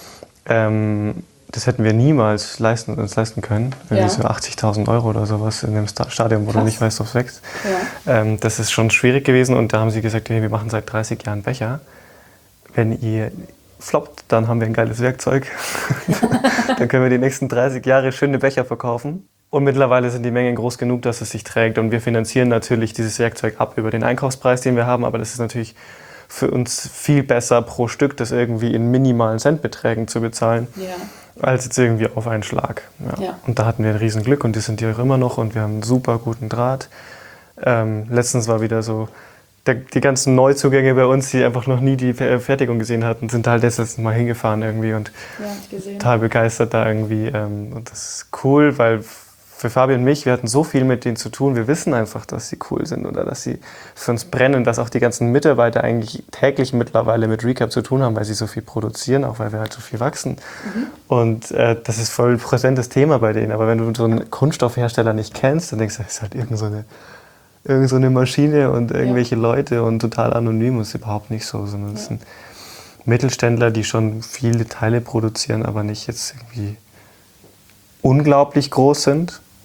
Das hätten wir niemals uns leisten können. Irgendwie so 80.000 € oder sowas in dem Stadion, wo du nicht weißt, ob es wächst. Ja. Das ist schon schwierig gewesen und da haben sie gesagt, hey, wir machen seit 30 Jahren Becher. Wenn ihr floppt, dann haben wir ein geiles Werkzeug. Dann können wir die nächsten 30 Jahre schöne Becher verkaufen. Und mittlerweile sind die Mengen groß genug, dass es sich trägt. Und wir finanzieren natürlich dieses Werkzeug ab über den Einkaufspreis, den wir haben, aber das ist natürlich für uns viel besser pro Stück, das irgendwie in minimalen Centbeträgen zu bezahlen, als jetzt irgendwie auf einen Schlag. Ja. Und da hatten wir ein Riesenglück und die sind hier auch immer noch und wir haben einen super guten Draht. Letztens war wieder so, die ganzen Neuzugänge bei uns, die einfach noch nie die Fertigung gesehen hatten, sind halt letztens mal hingefahren irgendwie und total begeistert da irgendwie. Und das ist cool, weil für Fabi und mich, wir hatten so viel mit denen zu tun, wir wissen einfach, dass sie cool sind oder dass sie für uns brennen, dass auch die ganzen Mitarbeiter eigentlich täglich mittlerweile mit Recap zu tun haben, weil sie so viel produzieren, auch weil wir halt so viel wachsen. Und das ist voll präsentes Thema bei denen. Aber wenn du so einen Kunststoffhersteller nicht kennst, dann denkst du, das ist halt irgend so eine Maschine und irgendwelche Leute und total anonym. Das ist überhaupt nicht so, sondern das sind Mittelständler, die schon viele Teile produzieren, aber nicht jetzt irgendwie unglaublich groß sind.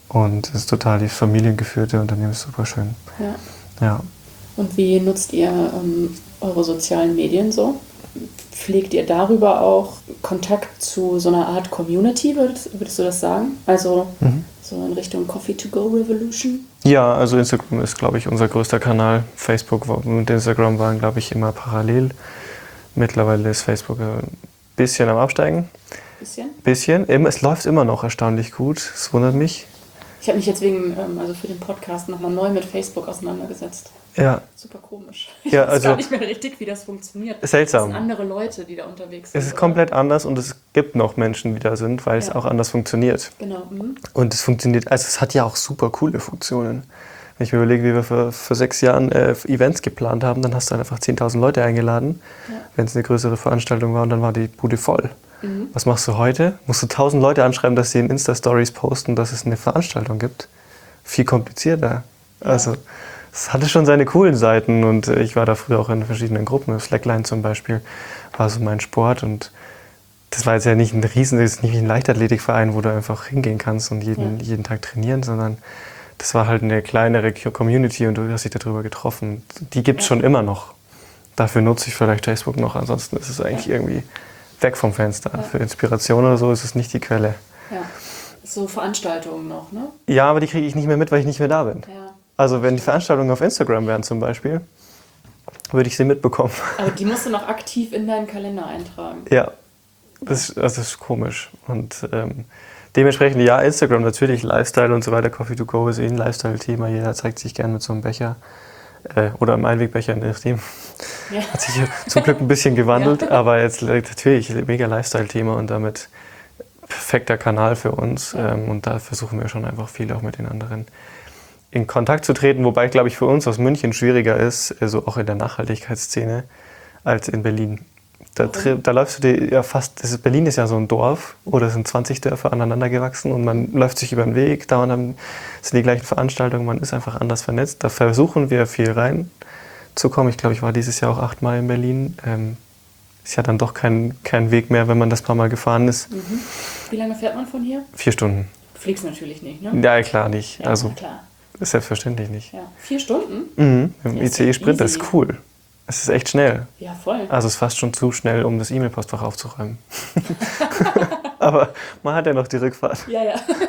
Und es ist total die familiengeführte Unternehmen, ist super schön. Ja. Ja. Und wie nutzt ihr eure sozialen Medien so? Pflegt ihr darüber auch Kontakt zu so einer Art Community, würdest du das sagen? Also so in Richtung Coffee to Go Revolution? Ja, also Instagram ist, glaube ich, unser größter Kanal. Facebook und Instagram waren, glaube ich, immer parallel. Mittlerweile ist Facebook ein bisschen am Absteigen. Bisschen. Es läuft immer noch erstaunlich gut. Es wundert mich. Ich habe mich jetzt also für den Podcast nochmal neu mit Facebook auseinandergesetzt. Ja. Super komisch. Ich weiß gar nicht mehr richtig, wie das funktioniert. Seltsam. Es sind andere Leute, die da unterwegs sind. Es ist komplett anders und es gibt noch Menschen, die da sind, weil es auch anders funktioniert. Genau. Und es funktioniert, also es hat ja auch super coole Funktionen. Wenn ich mir überlege, wie wir vor 6 Jahren Events geplant haben, dann hast du einfach 10.000 Leute eingeladen, wenn es eine größere Veranstaltung war und dann war die Bude voll. Was machst du heute? Musst du 1.000 Leute anschreiben, dass sie in Insta-Stories posten, dass es eine Veranstaltung gibt? Viel komplizierter. Ja. Also es hatte schon seine coolen Seiten und ich war da früher auch in verschiedenen Gruppen. Slackline zum Beispiel war so mein Sport und das war jetzt ja nicht das ist nicht wie ein Leichtathletikverein, wo du einfach hingehen kannst und jeden Tag trainieren, sondern das war halt eine kleinere Community und du hast dich darüber getroffen. Die gibt es schon immer noch. Dafür nutze ich vielleicht Facebook noch, ansonsten ist es eigentlich irgendwie weg vom Fenster. Ja. Für Inspiration oder so ist es nicht die Quelle. Ja, so Veranstaltungen noch, ne? Ja, aber die kriege ich nicht mehr mit, weil ich nicht mehr da bin. Ja. Also wenn die Veranstaltungen auf Instagram wären zum Beispiel, würde ich sie mitbekommen. Aber die musst du noch aktiv in deinen Kalender eintragen. Ja, das ist komisch. Und dementsprechend, ja, Instagram natürlich, Lifestyle und so weiter. Coffee to Go ist ein Lifestyle-Thema. Jeder zeigt sich gerne mit so einem Becher. Oder einem Einwegbecher, je nachdem. Ja. Hat sich zum Glück ein bisschen gewandelt, aber jetzt natürlich mega Lifestyle-Thema und damit perfekter Kanal für uns. Ja. Und da versuchen wir schon einfach viel auch mit den anderen in Kontakt zu treten, wobei, glaube ich, für uns aus München schwieriger ist, also auch in der Nachhaltigkeitsszene, als in Berlin. Da läufst du dir ja fast, Berlin ist ja so ein Dorf oder es sind 20 Dörfer aneinander gewachsen und man läuft sich über den Weg, dauernd sind die gleichen Veranstaltungen, man ist einfach anders vernetzt. Da versuchen wir viel reinzukommen. Ich glaube, ich war dieses Jahr auch 8 Mal in Berlin. Ist ja dann doch kein Weg mehr, wenn man das paar Mal gefahren ist. Wie lange fährt man von hier? 4 Stunden. Du fliegst natürlich nicht, ne? Ja, klar nicht. Ja, also, klar. Ist selbstverständlich nicht. Ja. 4 Stunden? Im ICE-Sprinter ist cool. Es ist echt schnell. Ja, voll. Also es ist fast schon zu schnell, um das E-Mail-Postfach aufzuräumen. Aber man hat ja noch die Rückfahrt. Ja.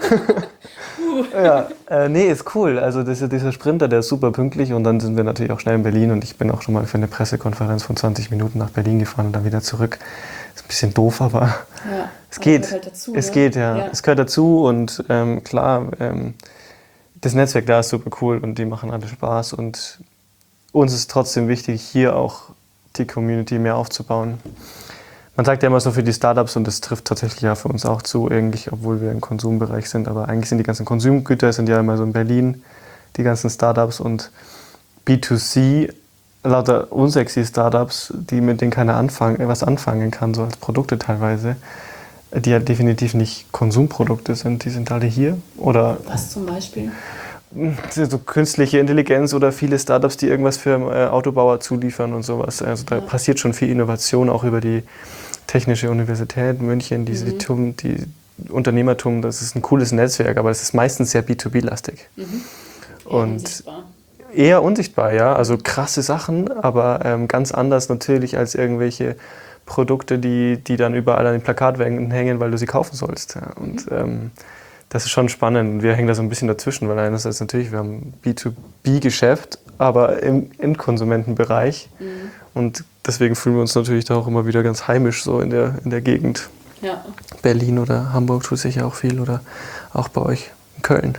Nee, ist cool. Also dieser Sprinter, der ist super pünktlich und dann sind wir natürlich auch schnell in Berlin und ich bin auch schon mal für eine Pressekonferenz von 20 Minuten nach Berlin gefahren und dann wieder zurück. Ist ein bisschen doof, aber es geht. Gehört halt dazu, es geht, ja. Es gehört dazu und klar, das Netzwerk da ist super cool und die machen alle Spaß und uns ist trotzdem wichtig, hier auch die Community mehr aufzubauen. Man sagt ja immer so für die Startups und das trifft tatsächlich ja für uns auch zu, eigentlich, obwohl wir im Konsumbereich sind, aber eigentlich sind die ganzen Konsumgüter sind ja immer so in Berlin, die ganzen Startups und B2C, lauter unsexy Startups, mit denen keiner was anfangen kann, so als Produkte teilweise, die ja definitiv nicht Konsumprodukte sind, die sind alle hier. Oder was zum Beispiel? So künstliche Intelligenz oder viele Startups, die irgendwas für Autobauer zuliefern und sowas. Also da passiert schon viel Innovation, auch über die Technische Universität München, die Unternehmertum, das ist ein cooles Netzwerk, aber es ist meistens sehr B2B-lastig. Und eher unsichtbar, ja. Also krasse Sachen, aber ganz anders natürlich als irgendwelche Produkte, die dann überall an den Plakatwänden hängen, weil du sie kaufen sollst. Ja. Und das ist schon spannend. Wir hängen da so ein bisschen dazwischen, weil einerseits natürlich, wir haben B2B-Geschäft, aber im Endkonsumentenbereich. Und deswegen fühlen wir uns natürlich da auch immer wieder ganz heimisch so in der Gegend. Ja. Berlin oder Hamburg tut sich ja auch viel oder auch bei euch in Köln.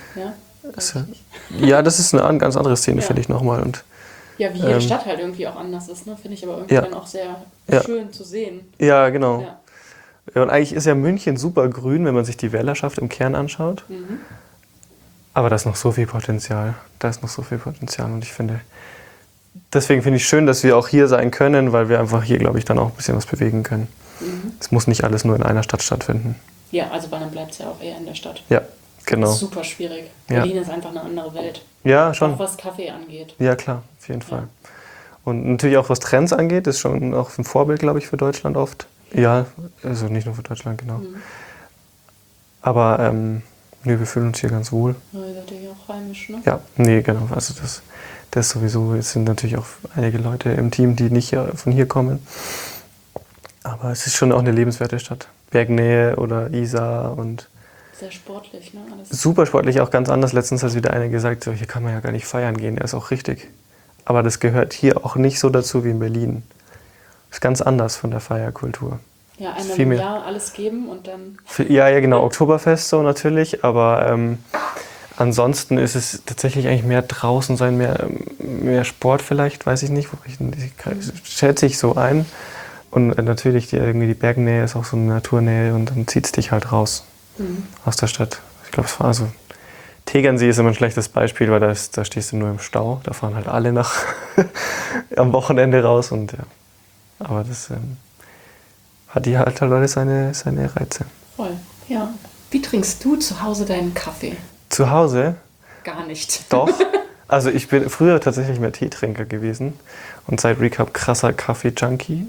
Ja, das ist eine ganz andere Szene, finde ich nochmal. Und ja, wie jede Stadt halt irgendwie auch anders ist, ne? Finde ich aber irgendwie dann auch sehr schön zu sehen. Ja, genau. Ja. Und eigentlich ist ja München super grün, wenn man sich die Wählerschaft im Kern anschaut. Aber da ist noch so viel Potenzial. Und deswegen finde ich schön, dass wir auch hier sein können, weil wir einfach hier, glaube ich, dann auch ein bisschen was bewegen können. Es muss nicht alles nur in einer Stadt stattfinden. Ja, also weil dann bleibt es ja auch eher in der Stadt. Ja, genau. Das ist super schwierig. Berlin ist einfach eine andere Welt. Ja, schon. Auch was Kaffee angeht. Ja, klar, auf jeden Fall. Und natürlich auch was Trends angeht, ist schon auch ein Vorbild, glaube ich, für Deutschland oft. Ja, also nicht nur für Deutschland, genau. Aber Nee, wir fühlen uns hier ganz wohl. Ja, ihr seid ja auch heimisch, ne? Ja, nee, genau. Also das sowieso. Es sind natürlich auch einige Leute im Team, die nicht von hier kommen. Aber es ist schon auch eine lebenswerte Stadt. Bergnähe oder Isar und Sehr sportlich, ne? Alles. super sportlich, auch ganz anders. Letztens hat wieder einer gesagt, so, hier kann man ja gar nicht feiern gehen. Er ist auch richtig. Aber das gehört hier auch nicht so dazu wie in Berlin. Ist ganz anders von der Feierkultur. Ja, Ist einmal viel im mehr. Jahr alles geben und dann... Ja, genau, Oktoberfest so natürlich, aber ansonsten ist es tatsächlich eigentlich mehr draußen sein, mehr Sport vielleicht, weiß ich nicht, schätze ich so ein. Und natürlich irgendwie die Bergnähe ist auch so eine Naturnähe und dann zieht es dich halt raus aus der Stadt. Ich glaube, es war also Tegernsee ist immer ein schlechtes Beispiel, weil da stehst du nur im Stau, da fahren halt alle am Wochenende raus und ja. Aber das hat die halt alle seine Reize. Voll, ja. Wie trinkst du zu Hause deinen Kaffee? Zu Hause? Gar nicht. Doch. Also ich bin früher tatsächlich mehr Teetrinker gewesen und seit Recap krasser Kaffee-Junkie.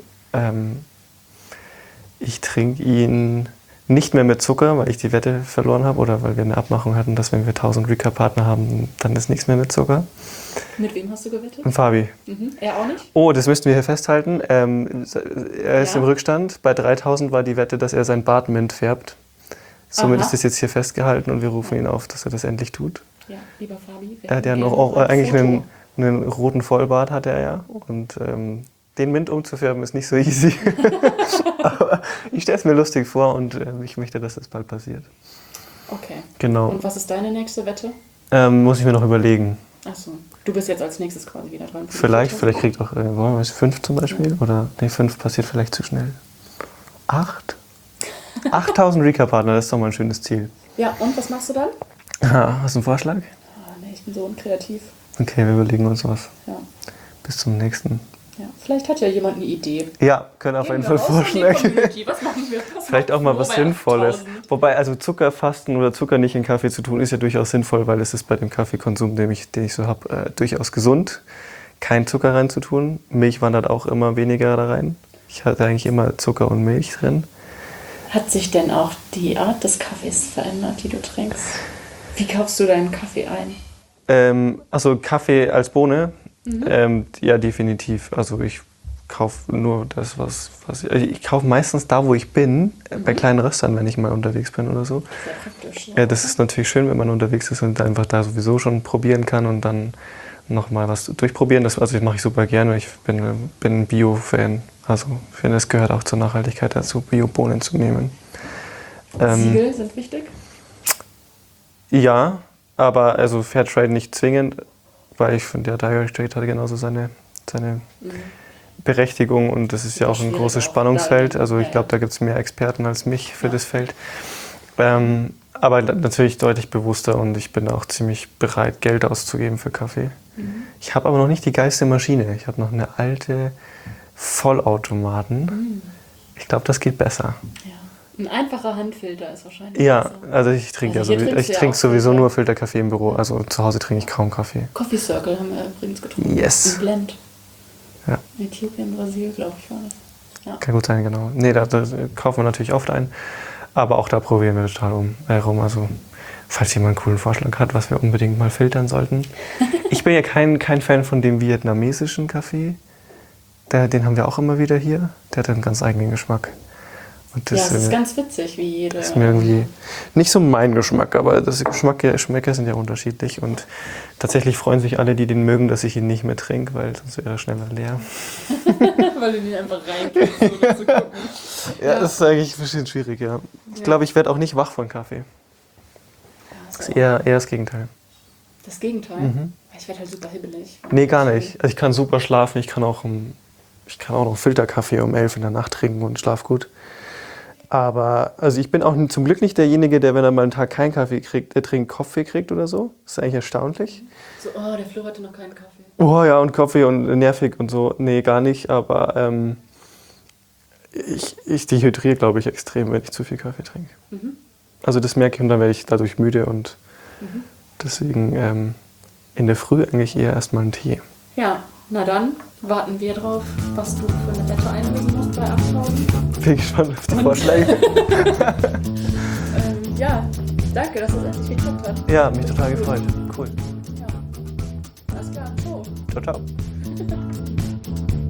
Ich trinke ihn nicht mehr mit Zucker, weil ich die Wette verloren habe oder weil wir eine Abmachung hatten, dass wenn wir 1000 Recap-Partner haben, dann ist nichts mehr mit Zucker. Mit wem hast du gewettet? Und Fabi. Er auch nicht? Oh, das müssten wir hier festhalten. Er ist im Rückstand. Bei 3000 war die Wette, dass er sein Bart mint färbt. Somit ist das jetzt hier festgehalten und wir rufen ihn auf, dass er das endlich tut. Ja, lieber Fabi. Er hat ja noch auch eigentlich einen roten Vollbart, hat er ja. Und den Mint umzufärben ist nicht so easy. Aber ich stelle es mir lustig vor und ich möchte, dass das bald passiert. Okay. Genau. Und was ist deine nächste Wette? Muss ich mir noch überlegen. Achso, du bist jetzt als nächstes quasi wieder dran. Vielleicht kriegt auch 5 zum Beispiel. Oder 5 passiert vielleicht zu schnell. 8? 8000 Recap-Partner, das ist doch mal ein schönes Ziel. Ja, und was machst du dann? Hast du einen Vorschlag? Nee, ich bin so unkreativ. Okay, wir überlegen uns was. Ja. Bis zum nächsten. Ja, vielleicht hat ja jemand eine Idee. Ja, können auf jeden Fall Vorschläge. Was machen wir? Vielleicht auch mal was Sinnvolles. Wobei, also Zuckerfasten oder Zucker nicht in Kaffee zu tun, ist ja durchaus sinnvoll, weil es ist bei dem Kaffeekonsum, den ich so habe, durchaus gesund. Kein Zucker reinzutun. Milch wandert auch immer weniger da rein. Ich hatte eigentlich immer Zucker und Milch drin. Hat sich denn auch die Art des Kaffees verändert, die du trinkst? Wie kaufst du deinen Kaffee ein? Also Kaffee als Bohne? Ja, definitiv. Also ich kaufe nur das, was ich kaufe meistens da, wo ich bin, bei kleinen Röstern, wenn ich mal unterwegs bin oder so. Sehr praktisch. Ja, das ist natürlich schön, wenn man unterwegs ist und einfach da sowieso schon probieren kann und dann nochmal was durchprobieren. Das mache ich super gerne. Ich bin ein Bio-Fan. Also ich finde, es gehört auch zur Nachhaltigkeit dazu, Bio-Bohnen zu nehmen. Siegel sind wichtig? Ja, aber also Fairtrade nicht zwingend, weil ich finde, der Direct Trade hat genauso seine Berechtigung und das ist ja auch ein großes Spannungsfeld. Also ich glaube, da gibt es mehr Experten als mich für das Feld. Aber natürlich deutlich bewusster und ich bin auch ziemlich bereit, Geld auszugeben für Kaffee. Ich habe aber noch nicht die geilste Maschine. Ich habe noch eine alte Vollautomaten. Ich glaube, das geht besser. Ja. Ein einfacher Handfilter ist wahrscheinlich Ja, besser. also ich trinke sowieso nur Filterkaffee im Büro. Also zu Hause trinke ich kaum Kaffee. Coffee Circle haben wir übrigens getrunken. Yes. Ein Blend. Ja. Äthiopien, Brasil, glaube ich, war das. Ja. Kann gut sein, genau. Nee, da kaufen wir natürlich oft ein. Aber auch da probieren wir total rum. Also falls jemand einen coolen Vorschlag hat, was wir unbedingt mal filtern sollten. Ich bin ja kein Fan von dem vietnamesischen Kaffee. Den haben wir auch immer wieder hier. Der hat einen ganz eigenen Geschmack. Und das, das ist ganz witzig, wie jeder. Das ist mir irgendwie nicht so mein Geschmack, aber Geschmäcker sind ja unterschiedlich. Und tatsächlich freuen sich alle, die den mögen, dass ich ihn nicht mehr trinke, weil sonst wäre er schneller leer. Weil du nicht einfach reinkriegst, um zu gucken. Ja, das ist eigentlich ein bisschen schwierig, ja. Ich glaube, ich werde auch nicht wach von Kaffee. Das ist eher das Gegenteil. Das Gegenteil? Ich werde halt super hibbelig. Nee, gar nicht. Also ich kann super schlafen. Ich kann auch noch Filterkaffee um 11 in der Nacht trinken und schlaf gut. Aber also ich bin auch zum Glück nicht derjenige, der, wenn er mal einen Tag keinen Kaffee kriegt, trinkt, Kaffee kriegt oder so. Das ist eigentlich erstaunlich. So, der Flo hatte noch keinen Kaffee. Oh ja, und Kaffee und nervig und so. Nee, gar nicht. Aber ich dehydriere, glaube ich, extrem, wenn ich zu viel Kaffee trinke. Also das merke ich und dann werde ich dadurch müde und deswegen in der Früh eigentlich eher erstmal einen Tee. Ja, na dann warten wir drauf, was du für eine Wette einlegen musst bei 8000. Bin gespannt auf die Vorschläge. Ja, danke, dass du es endlich Ja, mich total gefreut. Cool. Ja. Alles klar. So. Ciao, ciao.